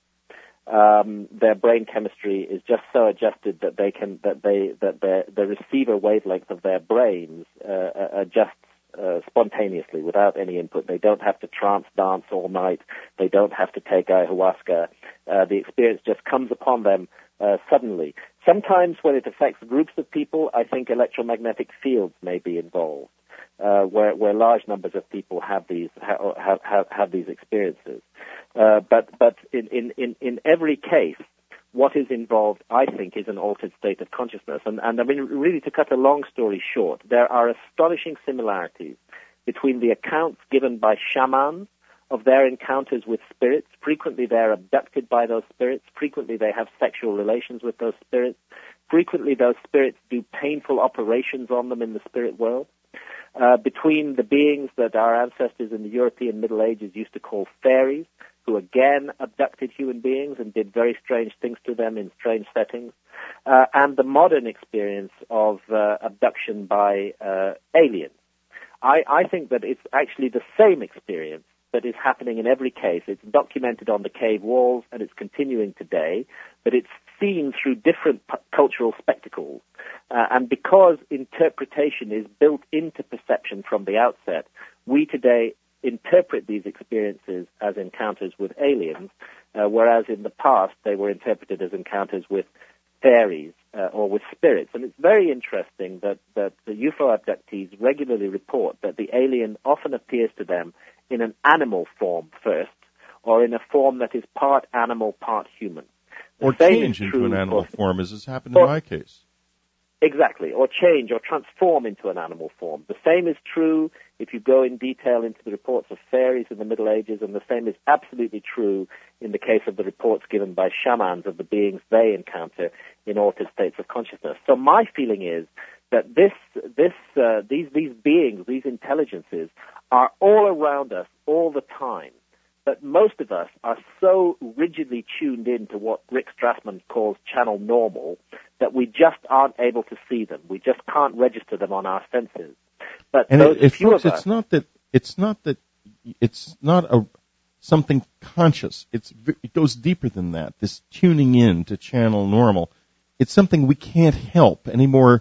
Um, their brain chemistry is just so adjusted that they can that they that their the receiver wavelength of their brains uh, adjusts uh, spontaneously without any input. They don't have to trance dance all night. They don't have to take ayahuasca. Uh, the experience just comes upon them uh, suddenly. Sometimes, when it affects groups of people, I think electromagnetic fields may be involved, uh, where where large numbers of people have these have have, have these experiences. Uh, but but in, in, in, in every case, what is involved, I think, is an altered state of consciousness. And, and I mean, really, to cut a long story short, there are astonishing similarities between the accounts given by shamans of their encounters with spirits. Frequently, they're abducted by those spirits. Frequently, they have sexual relations with those spirits. Frequently, those spirits do painful operations on them in the spirit world. Uh, between the beings that our ancestors in the European Middle Ages used to call fairies, who again abducted human beings and did very strange things to them in strange settings, uh, and the modern experience of uh, abduction by uh, aliens. I, I think that it's actually the same experience that is happening in every case. It's documented on the cave walls, and it's continuing today, but it's seen through different p- cultural spectacles. Uh, and because interpretation is built into perception from the outset, we today interpret these experiences as encounters with aliens, uh, whereas in the past they were interpreted as encounters with fairies uh, or with spirits. And it's very interesting that, that the U F O abductees regularly report that the alien often appears to them in an animal form first, or in a form that is part animal, part human. The
or change into an animal for, form, as has happened or, in my case.
Exactly, or change or transform into an animal form. The same is true if you go in detail into the reports of fairies in the Middle Ages, and the same is absolutely true in the case of the reports given by shamans of the beings they encounter in altered states of consciousness. So my feeling is that this, this, uh, these, these beings, these intelligences, are all around us all the time. But most of us are so rigidly tuned in to what Rick Strassman calls channel normal that we just aren't able to see them. We just can't register them on our senses. But
and
those
it, it,
few
folks,
of us,
it's not that it's not that it's not a something conscious. It's it goes deeper than that. This tuning in to channel normal, it's something we can't help any more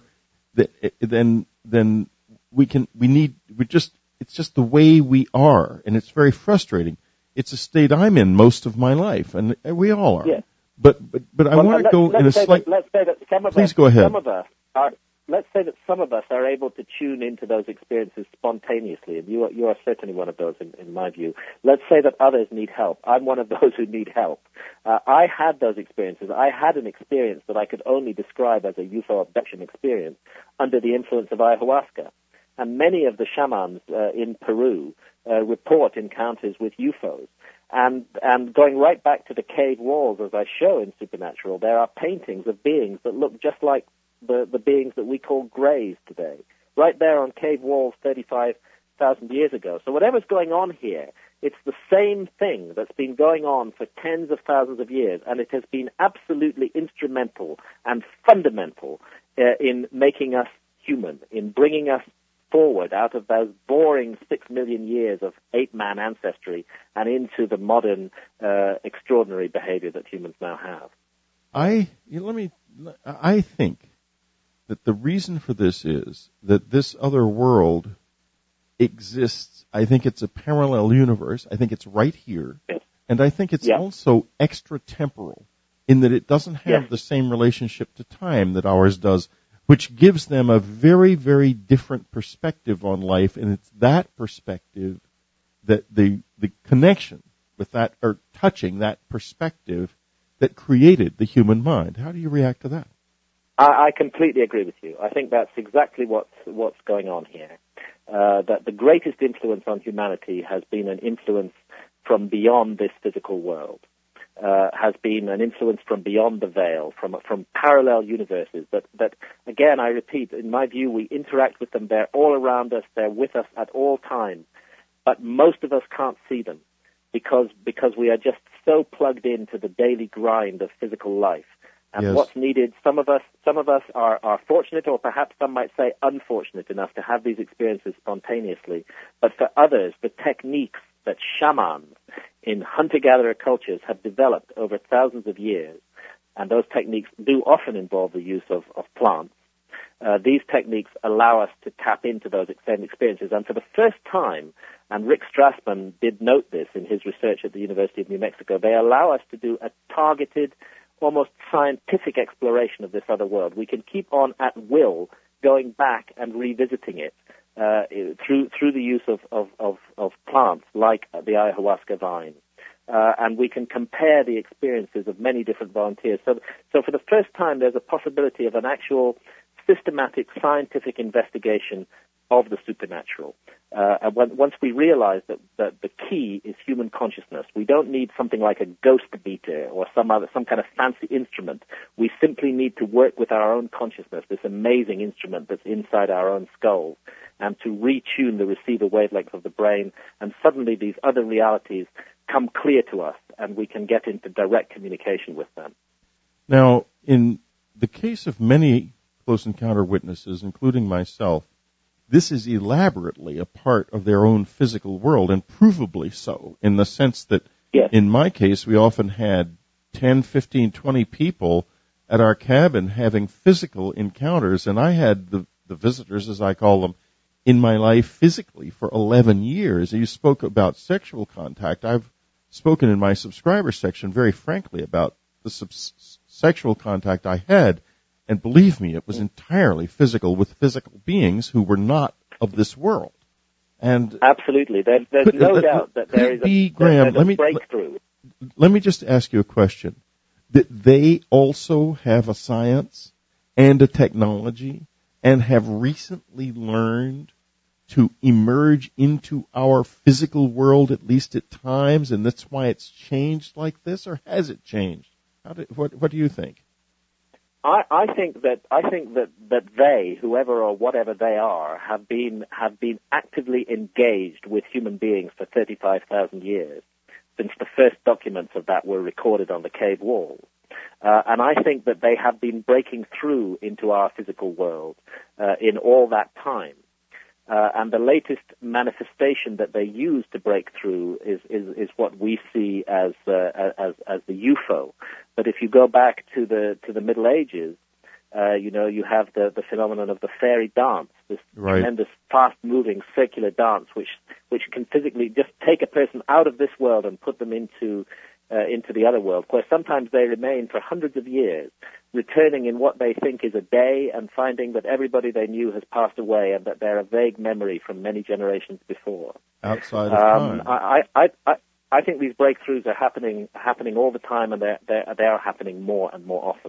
than than we can. We need. We just. It's just the way we are, and it's very frustrating. It's a state I'm in most of my life, and we all are.
Yes.
But but but I
well,
want to go in a slight.
That, let's say that some of
please
us,
go ahead.
Some of us are. Let's say that some of us are able to tune into those experiences spontaneously, and you are, you are certainly one of those, in, in my view. Let's say that others need help. I'm one of those who need help. Uh, I had those experiences. I had an experience that I could only describe as a U F O abduction experience under the influence of ayahuasca. And many of the shamans uh, in Peru uh, report encounters with U F Os. And, and going right back to the cave walls, as I show in Supernatural, there are paintings of beings that look just like the, the beings that we call greys today, right there on cave walls thirty-five thousand years ago. So whatever's going on here, it's the same thing that's been going on for tens of thousands of years, and it has been absolutely instrumental and fundamental uh, in making us human, in bringing us forward out of those boring six million years of ape-man ancestry and into the modern uh, extraordinary behavior that humans now have.
I you know, let me. I think that the reason for this is that this other world exists. I think it's a parallel universe. I think it's right here,
yes.
And I think it's
yeah.
also extra-temporal in that it doesn't have
yes.
the same relationship to time that ours does, which gives them a very, very different perspective on life, and it's that perspective that the the connection with that, or touching that perspective that created the human mind. How do you react to that?
I, I completely agree with you. I think that's exactly what's what's going on here. Uh, that the greatest influence on humanity has been an influence from beyond this physical world. Uh, has been an influence from beyond the veil, from from parallel universes. That that again, I repeat, in my view, we interact with them. They're all around us. They're with us at all times. But most of us can't see them because because we are just so plugged into the daily grind of physical life. And
yes.
What's needed, some of us some of us are, are fortunate, or perhaps some might say unfortunate enough to have these experiences spontaneously. But for others, the techniques that shamans in hunter-gatherer cultures have developed over thousands of years, and those techniques do often involve the use of, of plants, uh, these techniques allow us to tap into those same experiences. And for the first time, and Rick Strassman did note this in his research at the University of New Mexico, they allow us to do a targeted, almost scientific exploration of this other world. We can keep on at will going back and revisiting it uh, through through the use of, of, of, of plants like the ayahuasca vine. Uh, and we can compare the experiences of many different volunteers. So, so for the first time, there's a possibility of an actual systematic scientific investigation of the supernatural. Uh, and when, once we realize that, that the key is human consciousness, we don't need something like a ghost meter or some other, some kind of fancy instrument. We simply need to work with our own consciousness, this amazing instrument that's inside our own skulls, and to retune the receiver wavelength of the brain, and suddenly these other realities come clear to us, and we can get into direct communication with them.
Now, in the case of many close encounter witnesses, including myself, this is elaborately a part of their own physical world, and provably so, in the sense that,
yes.
in my case, we often had ten, fifteen, twenty people at our cabin having physical encounters, and I had the, the visitors, as I call them, in my life physically for eleven years. You spoke about sexual contact. I've spoken in my subscriber section very frankly about the sub- sexual contact I had. And believe me, it was entirely physical with physical beings who were not of this world. And
absolutely, there, there's
could,
no
let,
doubt that there is
be,
a,
Graham,
there's
let
a
me,
breakthrough.
Let, let me just ask you a question. That they also have a science and a technology and have recently learned to emerge into our physical world, at least at times, and that's why it's changed like this, or has it changed? How do, what, what do you think?
I, I think that I think that, that they, whoever or whatever they are, have been have been actively engaged with human beings for thirty-five thousand years, since the first documents of that were recorded on the cave walls. Uh, and I think that they have been breaking through into our physical world uh, in all that time. Uh, and the latest manifestation that they use to break through is, is, is what we see as, uh, as as the U F O. But if you go back to the to the Middle Ages, uh, you know, you have the, the phenomenon of the fairy dance, this
right.
tremendous, fast-moving circular dance, which which can physically just take a person out of this world and put them into uh, into the other world, where sometimes they remain for hundreds of years, returning in what they think is a day and finding that everybody they knew has passed away and that they're a vague memory from many generations before.
Outside of
um,
time.
I, I, I, I think these breakthroughs are happening happening all the time, and they're, they're, they are happening more and more often.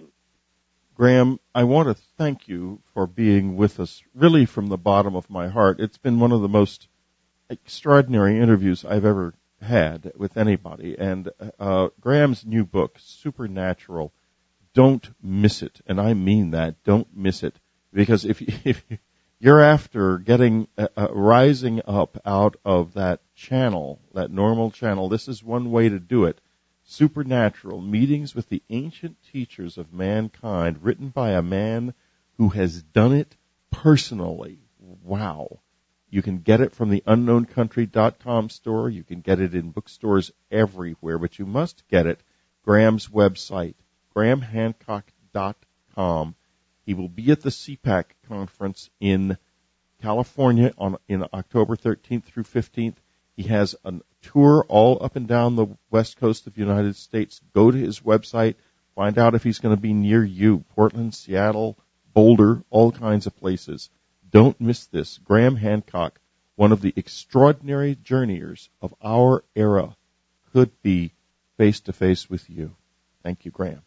Graham, I want to thank you for being with us, really from the bottom of my heart. It's been one of the most extraordinary interviews I've ever had with anybody. And uh, Graham's new book, Supernatural, don't miss it. And I mean that. Don't miss it. Because if, if you're after getting, uh, uh, rising up out of that channel, that normal channel, this is one way to do it. Supernatural, Meetings with the Ancient Teachers of Mankind, written by a man who has done it personally. Wow. You can get it from the unknown country dot com store. You can get it in bookstores everywhere, but you must get it Graham's website, graham hancock dot com. He will be at the C PAC conference in California on in October thirteenth through fifteenth. He has a tour all up and down the west coast of the United States. Go to his website, find out if he's going to be near you. Portland, Seattle, Boulder, all kinds of places. Don't miss this. Graham Hancock, one of the extraordinary journeyers of our era could be face-to-face with you. Thank you, Graham.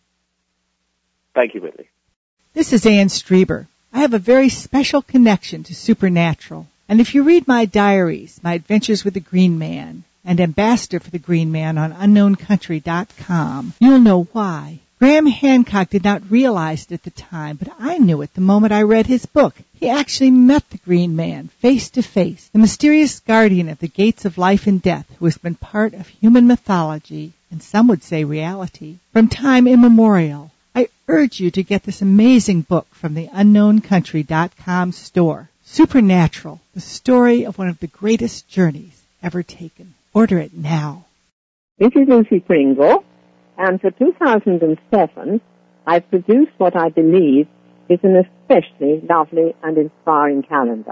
Thank you, Whitley.
This is Ann Strieber. I have a very special connection to Supernatural. And if you read my diaries, my adventures with the Green Man, and ambassador for the Green Man on unknown country dot com, you'll know why. Graham Hancock did not realize it at the time, but I knew it the moment I read his book. He actually met the Green Man face to face, the mysterious guardian of the gates of life and death who has been part of human mythology, and some would say reality, from time immemorial. I urge you to get this amazing book from the unknown country dot com store. Supernatural, the story of one of the greatest journeys ever taken. Order it now.
This is Lucy Pringle, and for two thousand seven, I've produced what I believe is an especially lovely and inspiring calendar.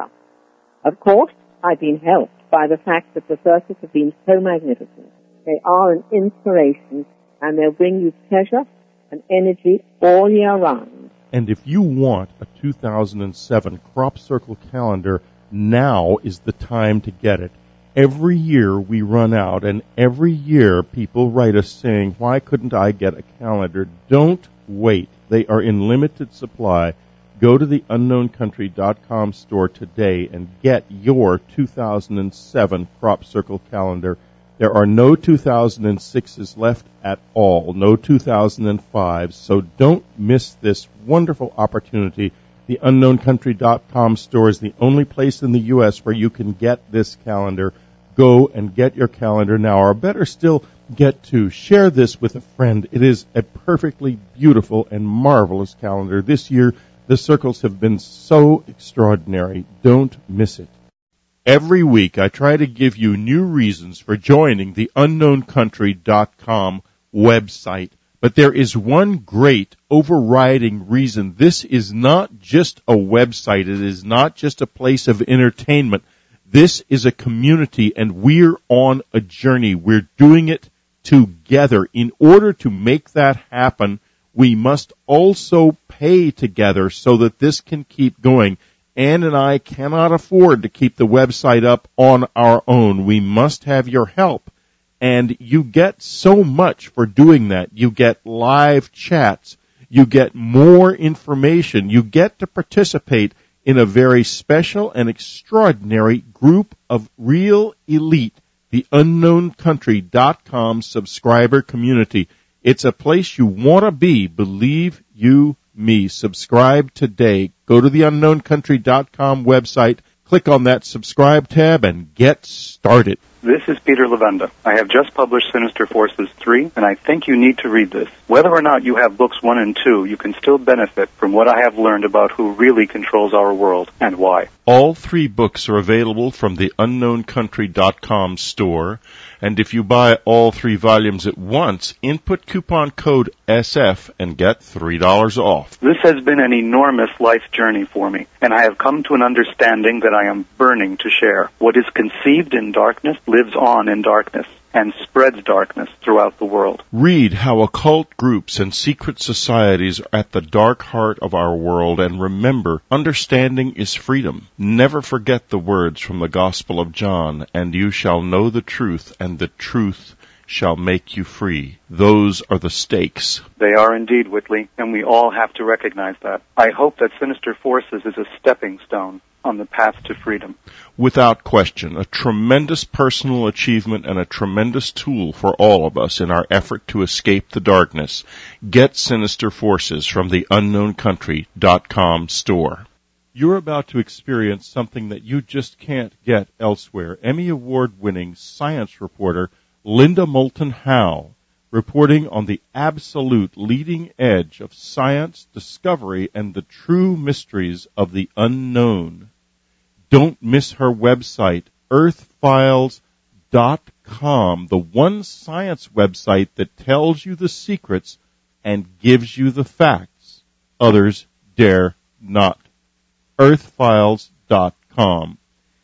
Of course, I've been helped by the fact that the circles have been so magnificent. They are an inspiration, and they'll bring you pleasure and energy all year round.
And if you want a two thousand seven Crop Circle calendar, now is the time to get it. Every year we run out, and every year people write us saying, why couldn't I get a calendar? Don't wait. They are in limited supply. Go to the unknown country dot com store today and get your two thousand seven Crop Circle calendar. There are no two thousand sixes left at all, no two thousand fives, so don't miss this wonderful opportunity. The unknown country dot com store is the only place in the U S where you can get this calendar. Go and get your calendar now, or better still, get to share this with a friend. It is a perfectly beautiful and marvelous calendar. This year, the circles have been so extraordinary. Don't miss it. Every week, I try to give you new reasons for joining the unknown country dot com website. But there is one great overriding reason. This is not just a website. It is not just a place of entertainment. This is a community, and we're on a journey. We're doing it together. In order to make that happen, we must also pay together so that this can keep going. Ann and I cannot afford to keep the website up on our own. We must have your help. And you get so much for doing that. You get live chats. You get more information. You get to participate in a very special and extraordinary group of real elite, the unknown country dot com subscriber community. It's a place you want to be, believe you me. Subscribe today. Go to the unknown country dot com website, click on that subscribe tab, and get started.
This is Peter Levenda. I have just published Sinister Forces three, and I think you need to read this. Whether or not you have books one and two, you can still benefit from what I have learned about who really controls our world and why.
All three books are available from the unknown country dot com store, and if you buy all three volumes at once, input coupon code S F and get three dollars off.
This has been an enormous life journey for me, and I have come to an understanding that I am burning to share. What is conceived in darkness lives on in darkness and spreads darkness throughout the world.
Read how occult groups and secret societies are at the dark heart of our world, and remember, understanding is freedom. Never forget the words from the Gospel of John, and you shall know the truth, and the truth shall make you free. Those are the stakes.
They are indeed, Whitley, and we all have to recognize that. I hope that Sinister Forces is a stepping stone on the path to freedom.
Without question, a tremendous personal achievement and a tremendous tool for all of us in our effort to escape the darkness. Get Sinister Forces from the unknown country dot com store. You're about to experience something that you just can't get elsewhere. Emmy Award-winning science reporter Linda Moulton Howe, reporting on the absolute leading edge of science, discovery, and the true mysteries of the unknown. Don't miss her website, earth files dot com, the one science website that tells you the secrets and gives you the facts others dare not. earth files dot com.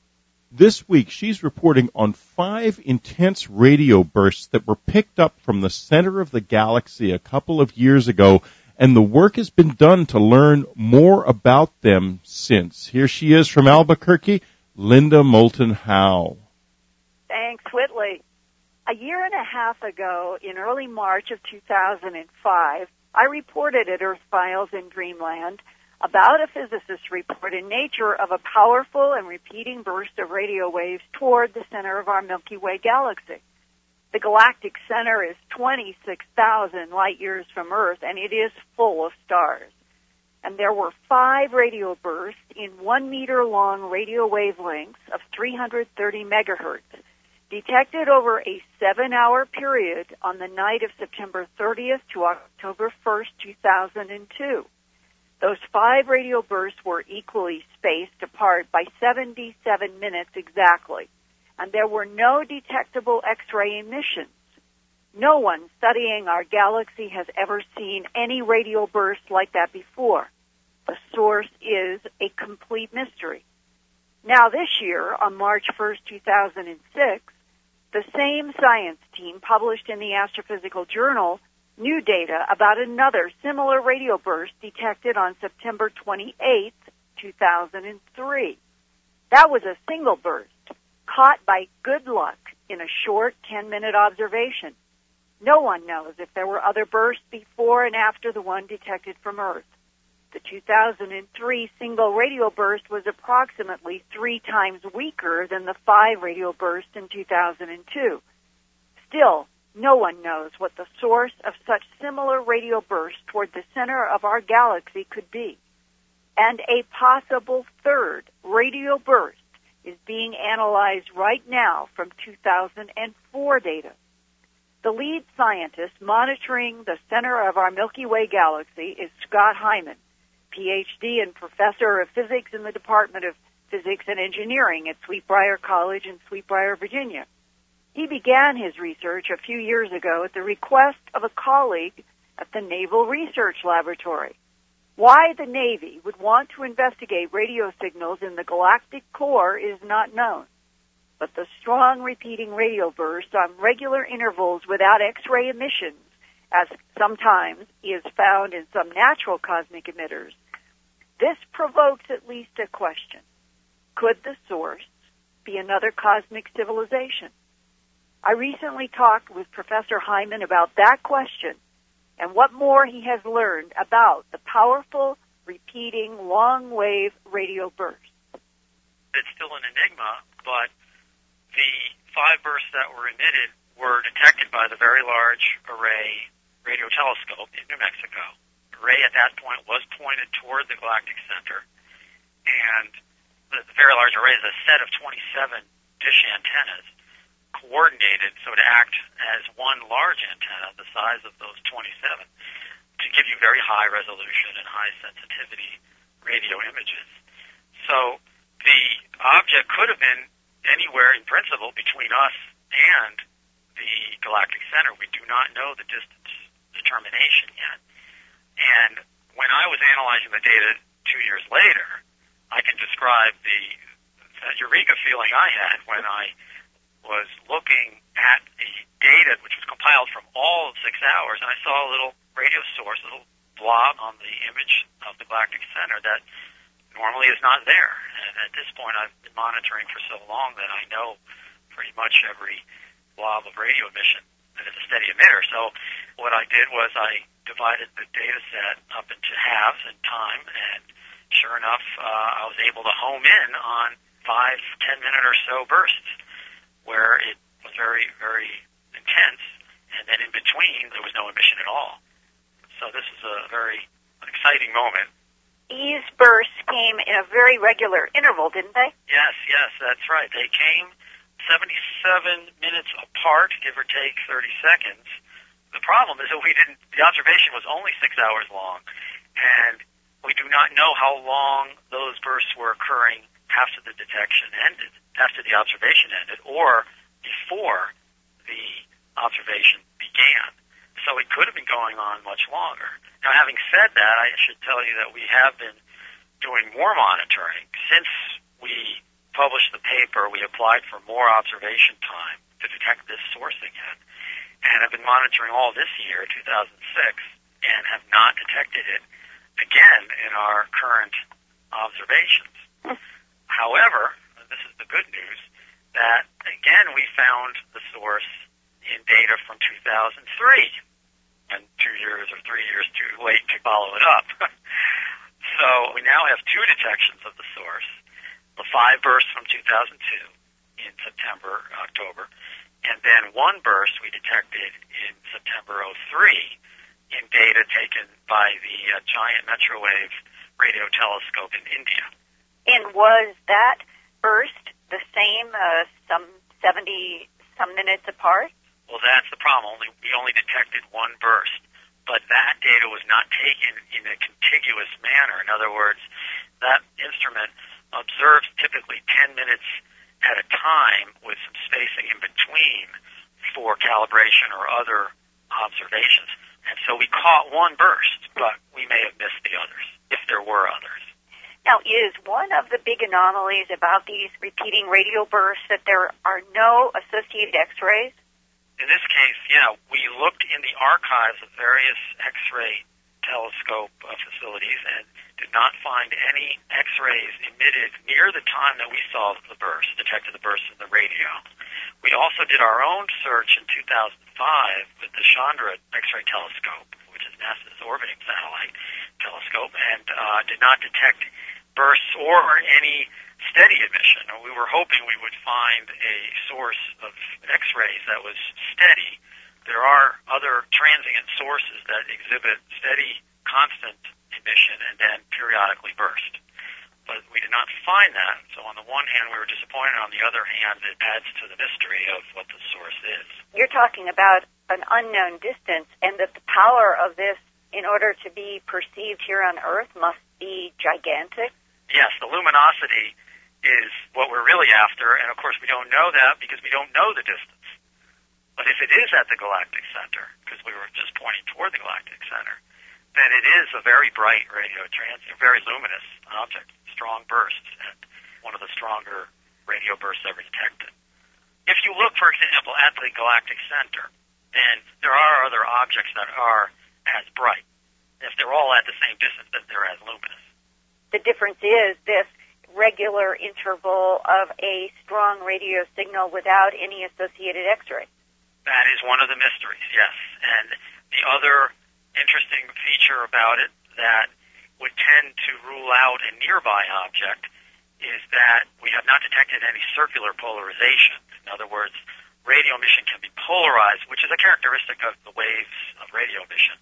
This week, she's reporting on five intense radio bursts that were picked up from the center of the galaxy a couple of years ago, and the work has been done to learn more about them since. Here she is from Albuquerque, Linda Moulton Howe.
Thanks, Whitley. A year and a half ago, in early March of two thousand five, I reported at Earth Files in Dreamland about a physicist's report in Nature of a powerful and repeating burst of radio waves toward the center of our Milky Way galaxy. The galactic center is twenty-six thousand light years from Earth, and it is full of stars. And there were five radio bursts in one meter long radio wavelengths of three hundred thirty megahertz, detected over a seven hour period on the night of September thirtieth to October first, two thousand two. Those five radio bursts were equally spaced apart by seventy-seven minutes exactly, and there were no detectable X-ray emissions. No one studying our galaxy has ever seen any radio burst like that before. The source is a complete mystery. Now this year, on March first, two thousand six, the same science team published in the Astrophysical Journal new data about another similar radio burst detected on September twenty-eighth, two thousand three. That was a single burst, caught by good luck in a short ten-minute observation. No one knows if there were other bursts before and after the one detected from Earth. The two thousand three single radio burst was approximately three times weaker than the five radio bursts in two thousand two. Still, no one knows what the source of such similar radio bursts toward the center of our galaxy could be. And a possible third radio burst is being analyzed right now from two thousand four data. The lead scientist monitoring the center of our Milky Way galaxy is Scott Hyman, P H D and professor of physics in the Department of Physics and Engineering at Sweetbriar College in Sweetbriar, Virginia. He began his research a few years ago at the request of a colleague at the Naval Research Laboratory. Why the Navy would want to investigate radio signals in the galactic core is not known. But the strong repeating radio bursts on regular intervals without X-ray emissions, as sometimes is found in some natural cosmic emitters, this provokes at least a question. Could the source be another cosmic civilization? I recently talked with Professor Hyman about that question and what more he has learned about the powerful, repeating, long-wave radio bursts.
It's still an enigma, but the five bursts that were emitted were detected by the Very Large Array radio telescope in New Mexico. The array at that point was pointed toward the galactic center, and the Very Large Array is a set of twenty-seven dish antennas coordinated so to act as one large antenna the size of those twenty-seven to give you very high resolution and high sensitivity radio images. So the object could have been anywhere in principle between us and the galactic center. We do not know the distance determination yet. And when I was analyzing the data two years later, I can describe the, the eureka feeling I had when I was looking at the data, which was compiled from all of six hours, and I saw a little radio source, a little blob on the image of the galactic center that normally is not there. And at this point, I've been monitoring for so long that I know pretty much every blob of radio emission that is a steady emitter. So what I did was I divided the data set up into halves in time, and sure enough, uh, I was able to home in on five, ten minute or so bursts where it was very, very intense, and then in between there was no emission at all. So this is a very exciting moment.
These bursts came in a very regular interval, didn't they?
Yes, yes, that's right. They came seventy-seven minutes apart, give or take thirty seconds. The problem is that we didn't, the observation was only six hours long, and we do not know how long those bursts were occurring after the detection ended, after the observation ended, or before the observation began. So it could have been going on much longer. Now, having said that, I should tell you that we have been doing more monitoring. Since we published the paper, we applied for more observation time to detect this source again, and have been monitoring all this year, two thousand six, and have not detected it again in our current observations. However, this is good news that, again, we found the source in data from two thousand three, and two years or three years too late to follow it up. So we now have two detections of the source, the five bursts from two thousand two in September, October, and then one burst we detected in September oh three in data taken by the uh, Giant Metrowave Radio Telescope in India.
And was that burst the same, uh, some seventy some minutes apart?
Well, that's the problem. Only we only detected one burst, but that data was not taken in a contiguous manner. In other words, that instrument observes typically ten minutes at a time with some spacing in between for calibration or other observations. And so we caught one burst, but we may have missed the others, if there were others.
Now, is one of the big anomalies about these repeating radio bursts that there are no associated X-rays?
In this case, yeah, we looked in the archives of various X-ray telescope uh, facilities and did not find any X-rays emitted near the time that we saw the burst, detected the burst in the radio. We also did our own search in two thousand five with the Chandra X-ray telescope, which is NASA's orbiting satellite telescope, and uh, did not detect bursts or any steady emission. We were hoping we would find a source of X-rays that was steady. There are other transient sources that exhibit steady, constant emission and then periodically burst. But we did not find that. So on the one hand, we were disappointed. On the other hand, it adds to the mystery of what the source is.
You're talking about an unknown distance, and that the power of this, in order to be perceived here on Earth, must be gigantic?
Yes, the luminosity is what we're really after, and of course we don't know that because we don't know the distance. But if it is at the galactic center, because we were just pointing toward the galactic center, then it is a very bright radio transient, very luminous object, strong bursts, and one of the stronger radio bursts ever detected. If you look, for example, at the galactic center, then there are other objects that are as bright. If they're all at the same distance, then they're as luminous.
The difference is this regular interval of a strong radio signal without any associated X-ray.
That is one of the mysteries, yes. And the other interesting feature about it that would tend to rule out a nearby object is that we have not detected any circular polarization. In other words, radio emission can be polarized, which is a characteristic of the waves of radio emission.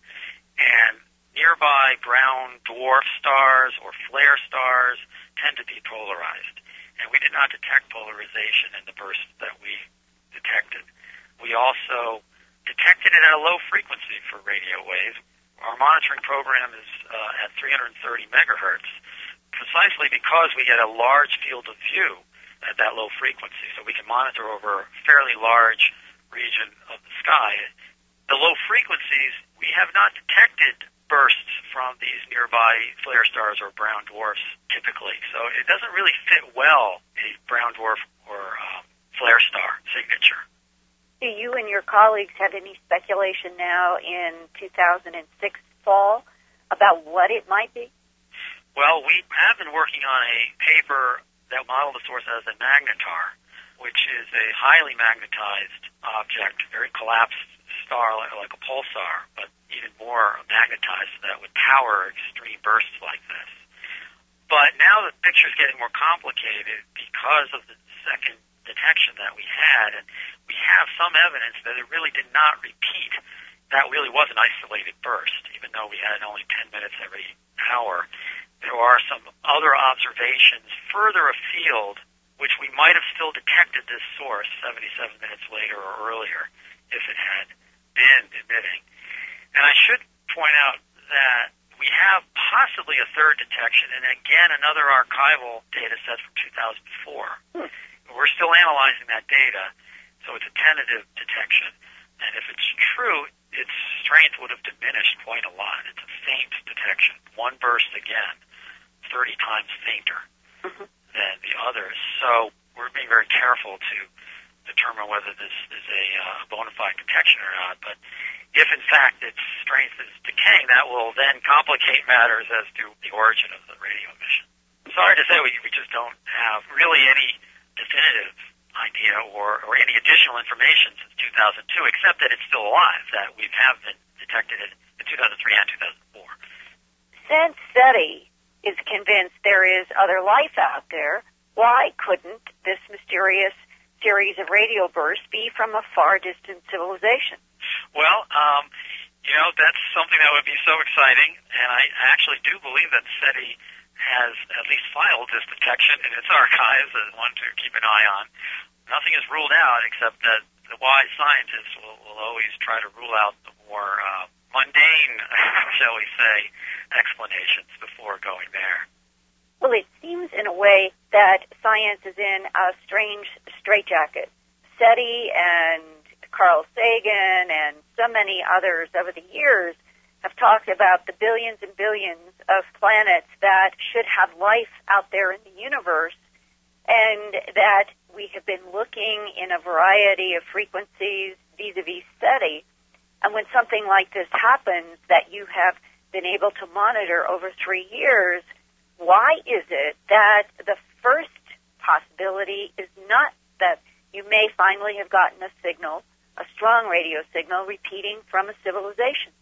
And nearby brown dwarf stars or flare stars tend to be polarized. And we did not detect polarization in the burst that we detected. We also detected it at a low frequency for radio waves. Our monitoring program is uh, at three hundred thirty megahertz, precisely because we get a large field of view at that low frequency, so we can monitor over a fairly large region of the sky. The low frequencies, we have not detected bursts from these nearby flare stars or brown dwarfs typically, so it doesn't really fit well a brown dwarf or um, flare star signature.
Do you and your colleagues have any speculation now in two thousand six fall about what it might be?
Well, we have been working on a paper that modeled the source as a magnetar, which is a highly magnetized object, very collapsed star like, like a pulsar, but even more magnetized so that would power extreme bursts like this. But now the picture's getting more complicated because of the second detection that we had, and we have some evidence that it really did not repeat. That really was an isolated burst, even though we had only ten minutes every hour. There are some other observations further afield which we might have still detected this source seventy-seven minutes later or earlier if it had been emitting. And I should point out that we have possibly a third detection, and again another archival data set from two thousand four. Hmm. We're still analyzing that data, so it's a tentative detection. And if it's true, its strength would have diminished quite a lot. It's a faint detection. One burst again, thirty times fainter mm-hmm. than the others. So we're being very careful to determine whether this is a uh, bona fide detection or not. But if, in fact, its strength is decaying, that will then complicate matters as to the origin of the radio emission. Sorry to say, we, we just don't have really any definitive idea or, or any additional information since two thousand two, except that it's still alive, that we have been detected it in two thousand three and two thousand four.
Since SETI is convinced there is other life out there, why couldn't this mysterious series of radio bursts be from a far distant civilization?
Well, um, you know, that's something that would be so exciting, and I actually do believe that SETI has at least filed this detection in its archives as one to keep an eye on. Nothing is ruled out except that the wise scientists will, will always try to rule out the more uh, mundane, shall we say, explanations before going there.
Well, it seems in a way that science is in a strange straitjacket. SETI and Carl Sagan and so many others over the years have talked about the billions and billions of planets that should have life out there in the universe, and that we have been looking in a variety of frequencies vis-a-vis SETI. And when something like this happens that you have been able to monitor over three years, why is it that the first possibility is not that you may finally have gotten a signal, a strong radio signal, repeating from a civilization?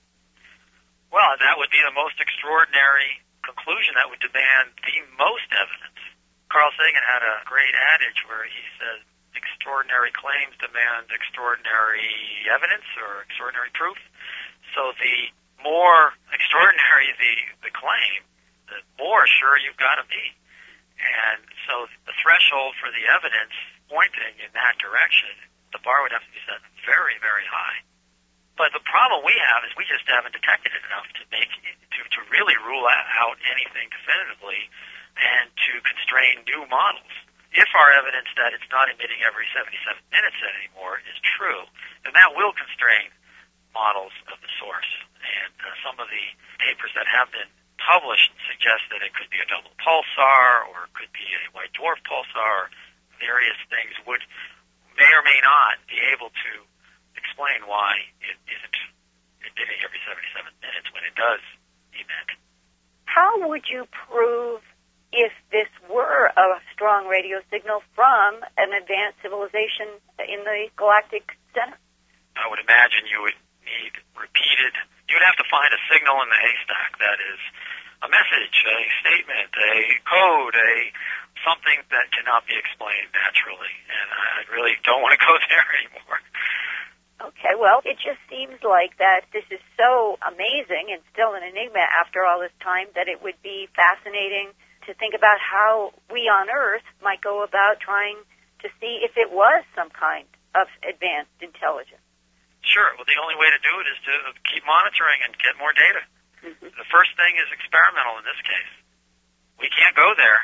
Well, that would be the most extraordinary conclusion that would demand the most evidence. Carl Sagan had a great adage where he said, extraordinary claims demand extraordinary evidence or extraordinary proof. So the more extraordinary the, the claim, the more sure you've got to be. And so the threshold for the evidence pointing in that direction, the bar would have to be set very, very high. But the problem we have is we just haven't detected it enough to make to, to really rule out anything definitively and to constrain new models. If our evidence that it's not emitting every seventy-seven minutes anymore is true, then that will constrain models of the source. And uh, some of the papers that have been published suggest that it could be a double pulsar or it could be a white dwarf pulsar. Various things would may or may not be able to explain why it isn't emitting every seventy-seven minutes when it does emit.
How would you prove if this were a strong radio signal from an advanced civilization in the galactic center?
I would imagine you would need repeated, you would have to find a signal in the haystack that is a message, a statement, a code, a something that cannot be explained naturally. And I really don't want to go there anymore.
Okay, well, it just seems like that this is so amazing and still an enigma after all this time that it would be fascinating to think about how we on Earth might go about trying to see if it was some kind of advanced intelligence.
Sure. Well, the only way to do it is to keep monitoring and get more data. Mm-hmm. The first thing is experimental in this case. We can't go there.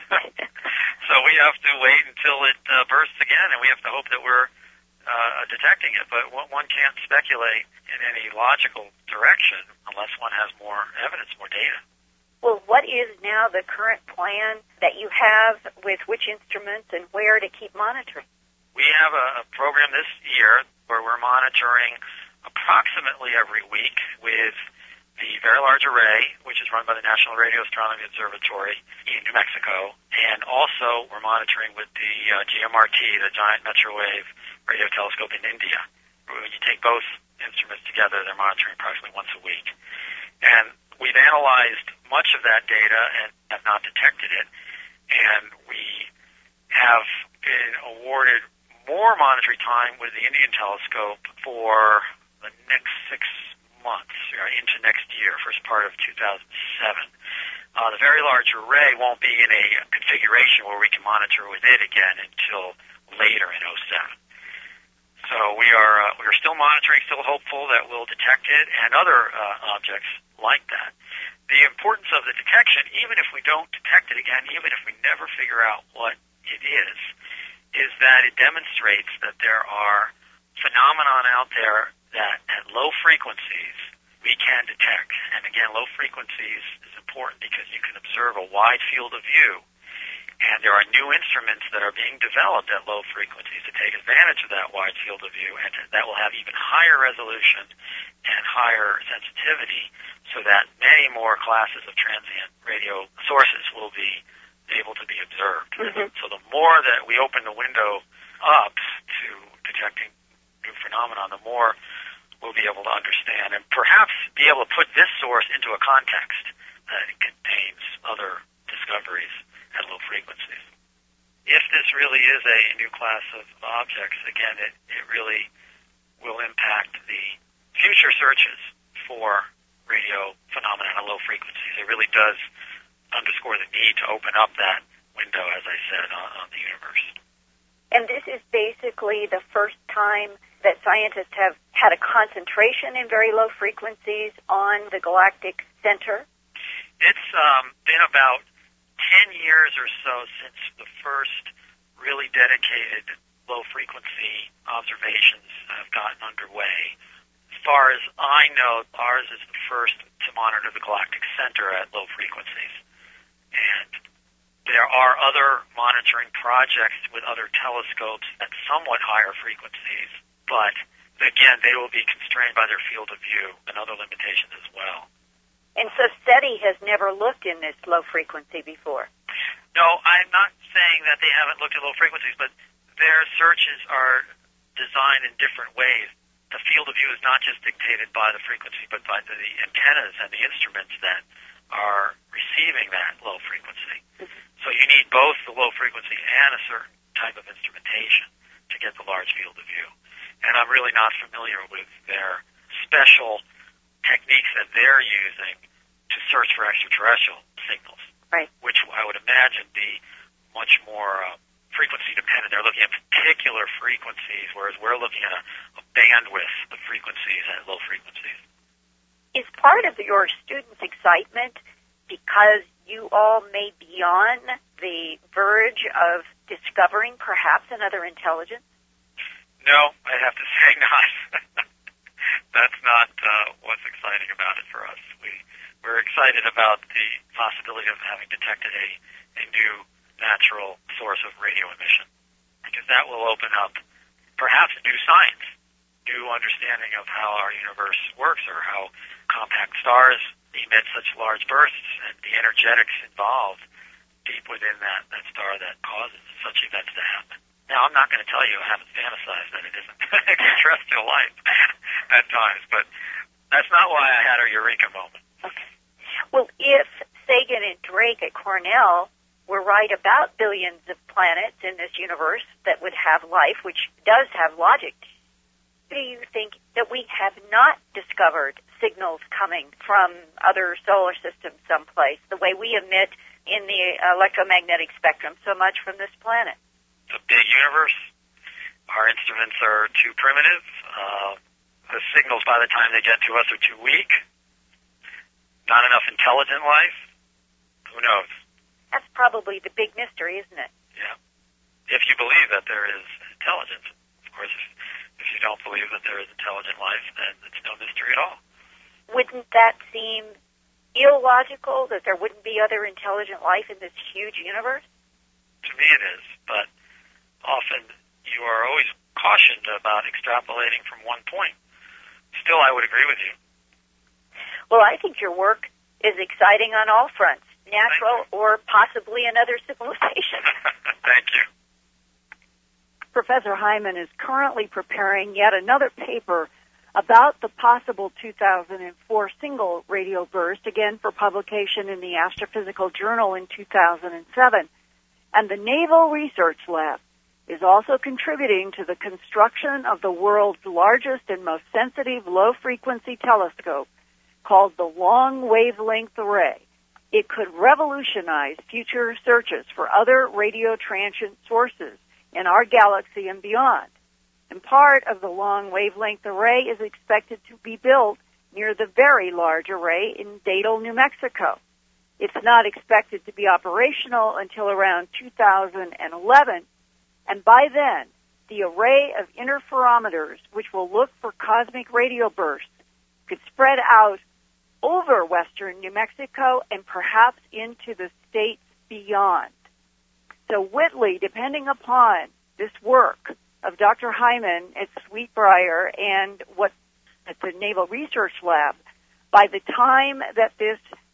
So we have to wait until it uh, bursts again, and we have to hope that we're uh, detecting it. But one can't speculate in any logical direction unless one has more evidence, more data.
Well, what is now the current plan that you have with which instruments and where to keep monitoring?
We have a, a program this year where we're monitoring approximately every week with the Very Large Array, which is run by the National Radio Astronomy Observatory in New Mexico, and also we're monitoring with the uh, G M R T, the Giant Metro-Wave Radio Telescope in India. When you take both instruments together, they're monitoring approximately once a week. And we've analyzed much of that data and have not detected it, and we have been awarded more monitoring time with the Indian telescope for the next six months, or into next year, first part of two thousand seven. Uh, the Very Large Array won't be in a configuration where we can monitor with it again until later in oh seven. So we are uh, we are still monitoring, still hopeful that we'll detect it and other uh, objects like that. The importance of the detection, even if we don't detect it again, even if we never figure out what it is, is that it demonstrates that there are phenomenon out there that at low frequencies we can detect. And again, low frequencies is important because you can observe a wide field of view. And there are new instruments that are being developed at low frequencies to take advantage of that wide field of view, and that will have even higher resolution and higher sensitivity so that many more classes of transient radio sources will be able to be observed. Mm-hmm. So the more that we open the window up to detecting new phenomena, the more we'll be able to understand and perhaps be able to put this source into a context that contains other discoveries at low frequencies. If this really is a new class of objects, again, it, it really will impact the future searches for radio phenomena at low frequencies. It really does underscore the need to open up that window, as I said, on, on the universe.
And this is basically the first time that scientists have had a concentration in very low frequencies on the galactic center?
It's um, been about ten years or so since the first really dedicated low-frequency observations have gotten underway. As far as I know, ours is the first to monitor the galactic center at low frequencies. And there are other monitoring projects with other telescopes at somewhat higher frequencies, but again, they will be constrained by their field of view and other limitations as well.
And so SETI has never looked in this low frequency before?
No, I'm not saying that they haven't looked at low frequencies, but their searches are designed in different ways. The field of view is not just dictated by the frequency, but by the antennas and the instruments that are receiving that low frequency. So you need both the low frequency and a certain type of instrumentation to get the large field of view. And I'm really not familiar with their special techniques that they're using to search for extraterrestrial signals,
right?
Which I would imagine be much more uh, frequency dependent. They're looking at particular frequencies, whereas we're looking at a, a bandwidth of frequencies at low frequencies.
Is part of your students' excitement because you all may be on the verge of discovering perhaps another intelligence?
No, I have to say not. That's not uh, what's exciting about it for us. We, we're excited about the possibility of having detected a, a new natural source of radio emission, because that will open up perhaps new science, new understanding of how our universe works or how compact stars emit such large bursts and the energetics involved deep within that, that star that causes such events to happen. Now, I'm not going to tell you, I haven't fantasized that it isn't extraterrestrial life at times, but that's not why I had a eureka moment.
Okay. Well, if Sagan and Drake at Cornell were right about billions of planets in this universe that would have life, which does have logic, do you think that we have not discovered signals coming from other solar systems someplace, the way we emit in the electromagnetic spectrum so much from this planet?
It's a big universe. Our instruments are too primitive. Uh, the signals, by the time they get to us, are too weak. Not enough intelligent life. Who knows?
That's probably the big mystery, isn't it?
Yeah. If you believe that there is intelligence. Of course, if, if you don't believe that there is intelligent life, then it's no mystery at all.
Wouldn't that seem illogical, that there wouldn't be other intelligent life in this huge universe?
To me it is, but often you are always cautioned about extrapolating from one point. Still, I would agree with you.
Well, I think your work is exciting on all fronts, natural or possibly another civilization.
Thank you.
Professor Hyman is currently preparing yet another paper about the possible two thousand four single radio burst, again for publication in the Astrophysical Journal in two thousand seven. And the Naval Research Lab is also contributing to the construction of the world's largest and most sensitive low-frequency telescope called the Long Wavelength Array. It could revolutionize future searches for other radio transient sources in our galaxy and beyond. And part of the Long Wavelength Array is expected to be built near the Very Large Array in Dadle, New Mexico. It's not expected to be operational until around two thousand eleven, and by then, the array of interferometers, which will look for cosmic radio bursts, could spread out over western New Mexico and perhaps into the states beyond. So Whitley, depending upon this work of Doctor Hyman at Sweetbriar and what at the Naval Research Lab, by the time that this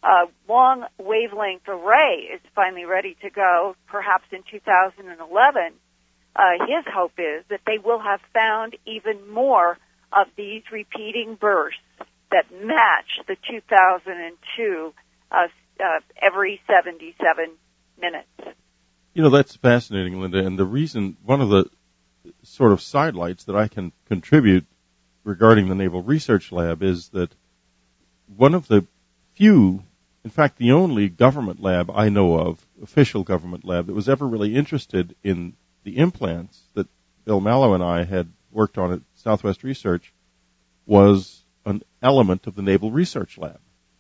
uh, long wavelength array is finally ready to go, perhaps in two thousand eleven, uh, his hope is that they will have found even more of these repeating bursts that match the two thousand two uh, uh, every seventy-seven minutes.
You know, that's fascinating, Linda, and the reason, one of the sort of sidelights that I can contribute regarding the Naval Research Lab is that one of the few, in fact, the only government lab I know of, official government lab, that was ever really interested in the implants that Bill Mallow and I had worked on at Southwest Research was an element of the Naval Research Lab.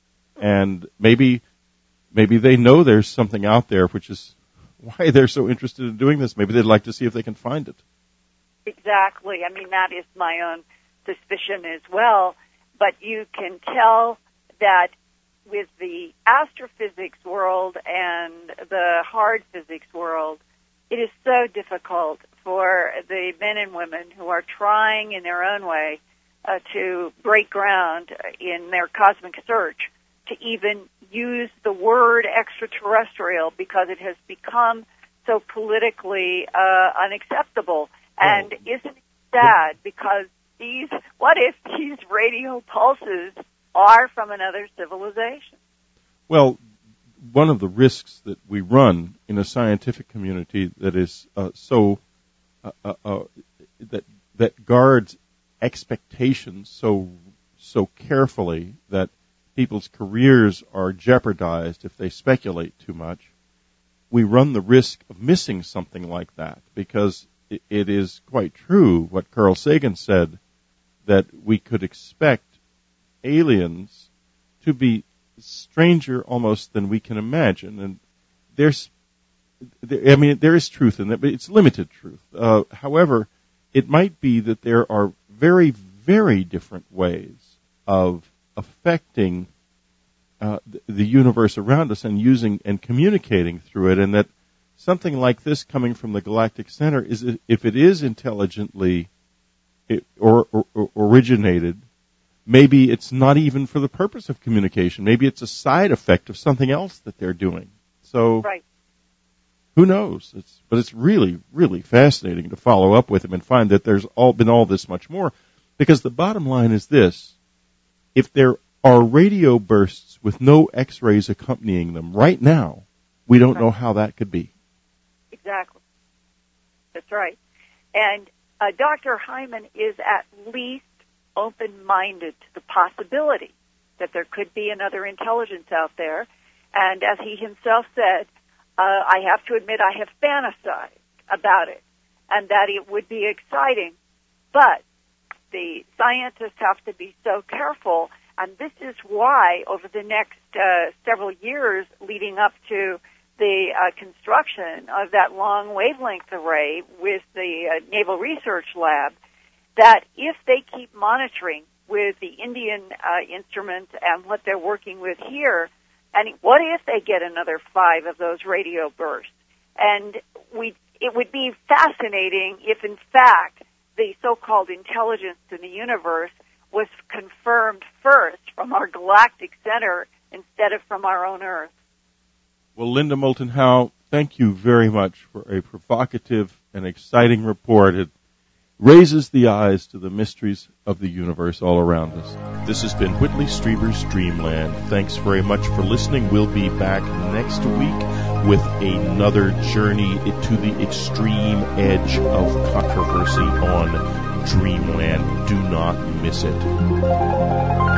And maybe maybe they know there's something out there, which is why they're so interested in doing this. Maybe they'd like to see if they can find it.
Exactly. I mean, that is my own suspicion as well. But you can tell that with the astrophysics world and the hard physics world, it is so difficult for the men and women who are trying in their own way uh, to break ground in their cosmic search to even use the word extraterrestrial because it has become so politically uh, unacceptable. And oh. Isn't it sad because these, what if these radio pulses are from another civilization?
Well, one of the risks that we run in a scientific community that is uh, so uh, uh, uh, that that guards expectations so so carefully that people's careers are jeopardized if they speculate too much, we run the risk of missing something like that, because it, it is quite true what Carl Sagan said, that we could expect aliens to be stranger almost than we can imagine. And there's, there, I mean, there is truth in that, but it's limited truth. Uh, however, it might be that there are very, very different ways of affecting uh, the, the universe around us and using and communicating through it, and that something like this coming from the Galactic Center is, if it is intelligently it, or, or, or originated, maybe it's not even for the purpose of communication. Maybe it's a side effect of something else that they're doing. So,
right.
Who knows? It's, but it's really, really fascinating to follow up with them and find that there's all been all this much more. Because the bottom line is this: if there are radio bursts with no X-rays accompanying them right now, we don't right. know how that could be.
Exactly. That's right. And uh, Doctor Hyman is at least open-minded to the possibility that there could be another intelligence out there. And as he himself said, uh, I have to admit I have fantasized about it and that it would be exciting. But the scientists have to be so careful, and this is why over the next uh, several years leading up to the uh, construction of that long wavelength array with the uh, Naval Research Lab, that if they keep monitoring with the Indian uh, instruments and what they're working with here, and what if they get another five of those radio bursts? And we, it would be fascinating if, in fact, the so-called intelligence in the universe was confirmed first from our galactic center instead of from our own Earth.
Well, Linda Moulton Howe, thank you very much for a provocative and exciting report. It raises the eyes to the mysteries of the universe all around us. This has been Whitley Strieber's Dreamland. Thanks very much for listening. We'll be back next week with another journey to the extreme edge of controversy on Dreamland. Do not miss it.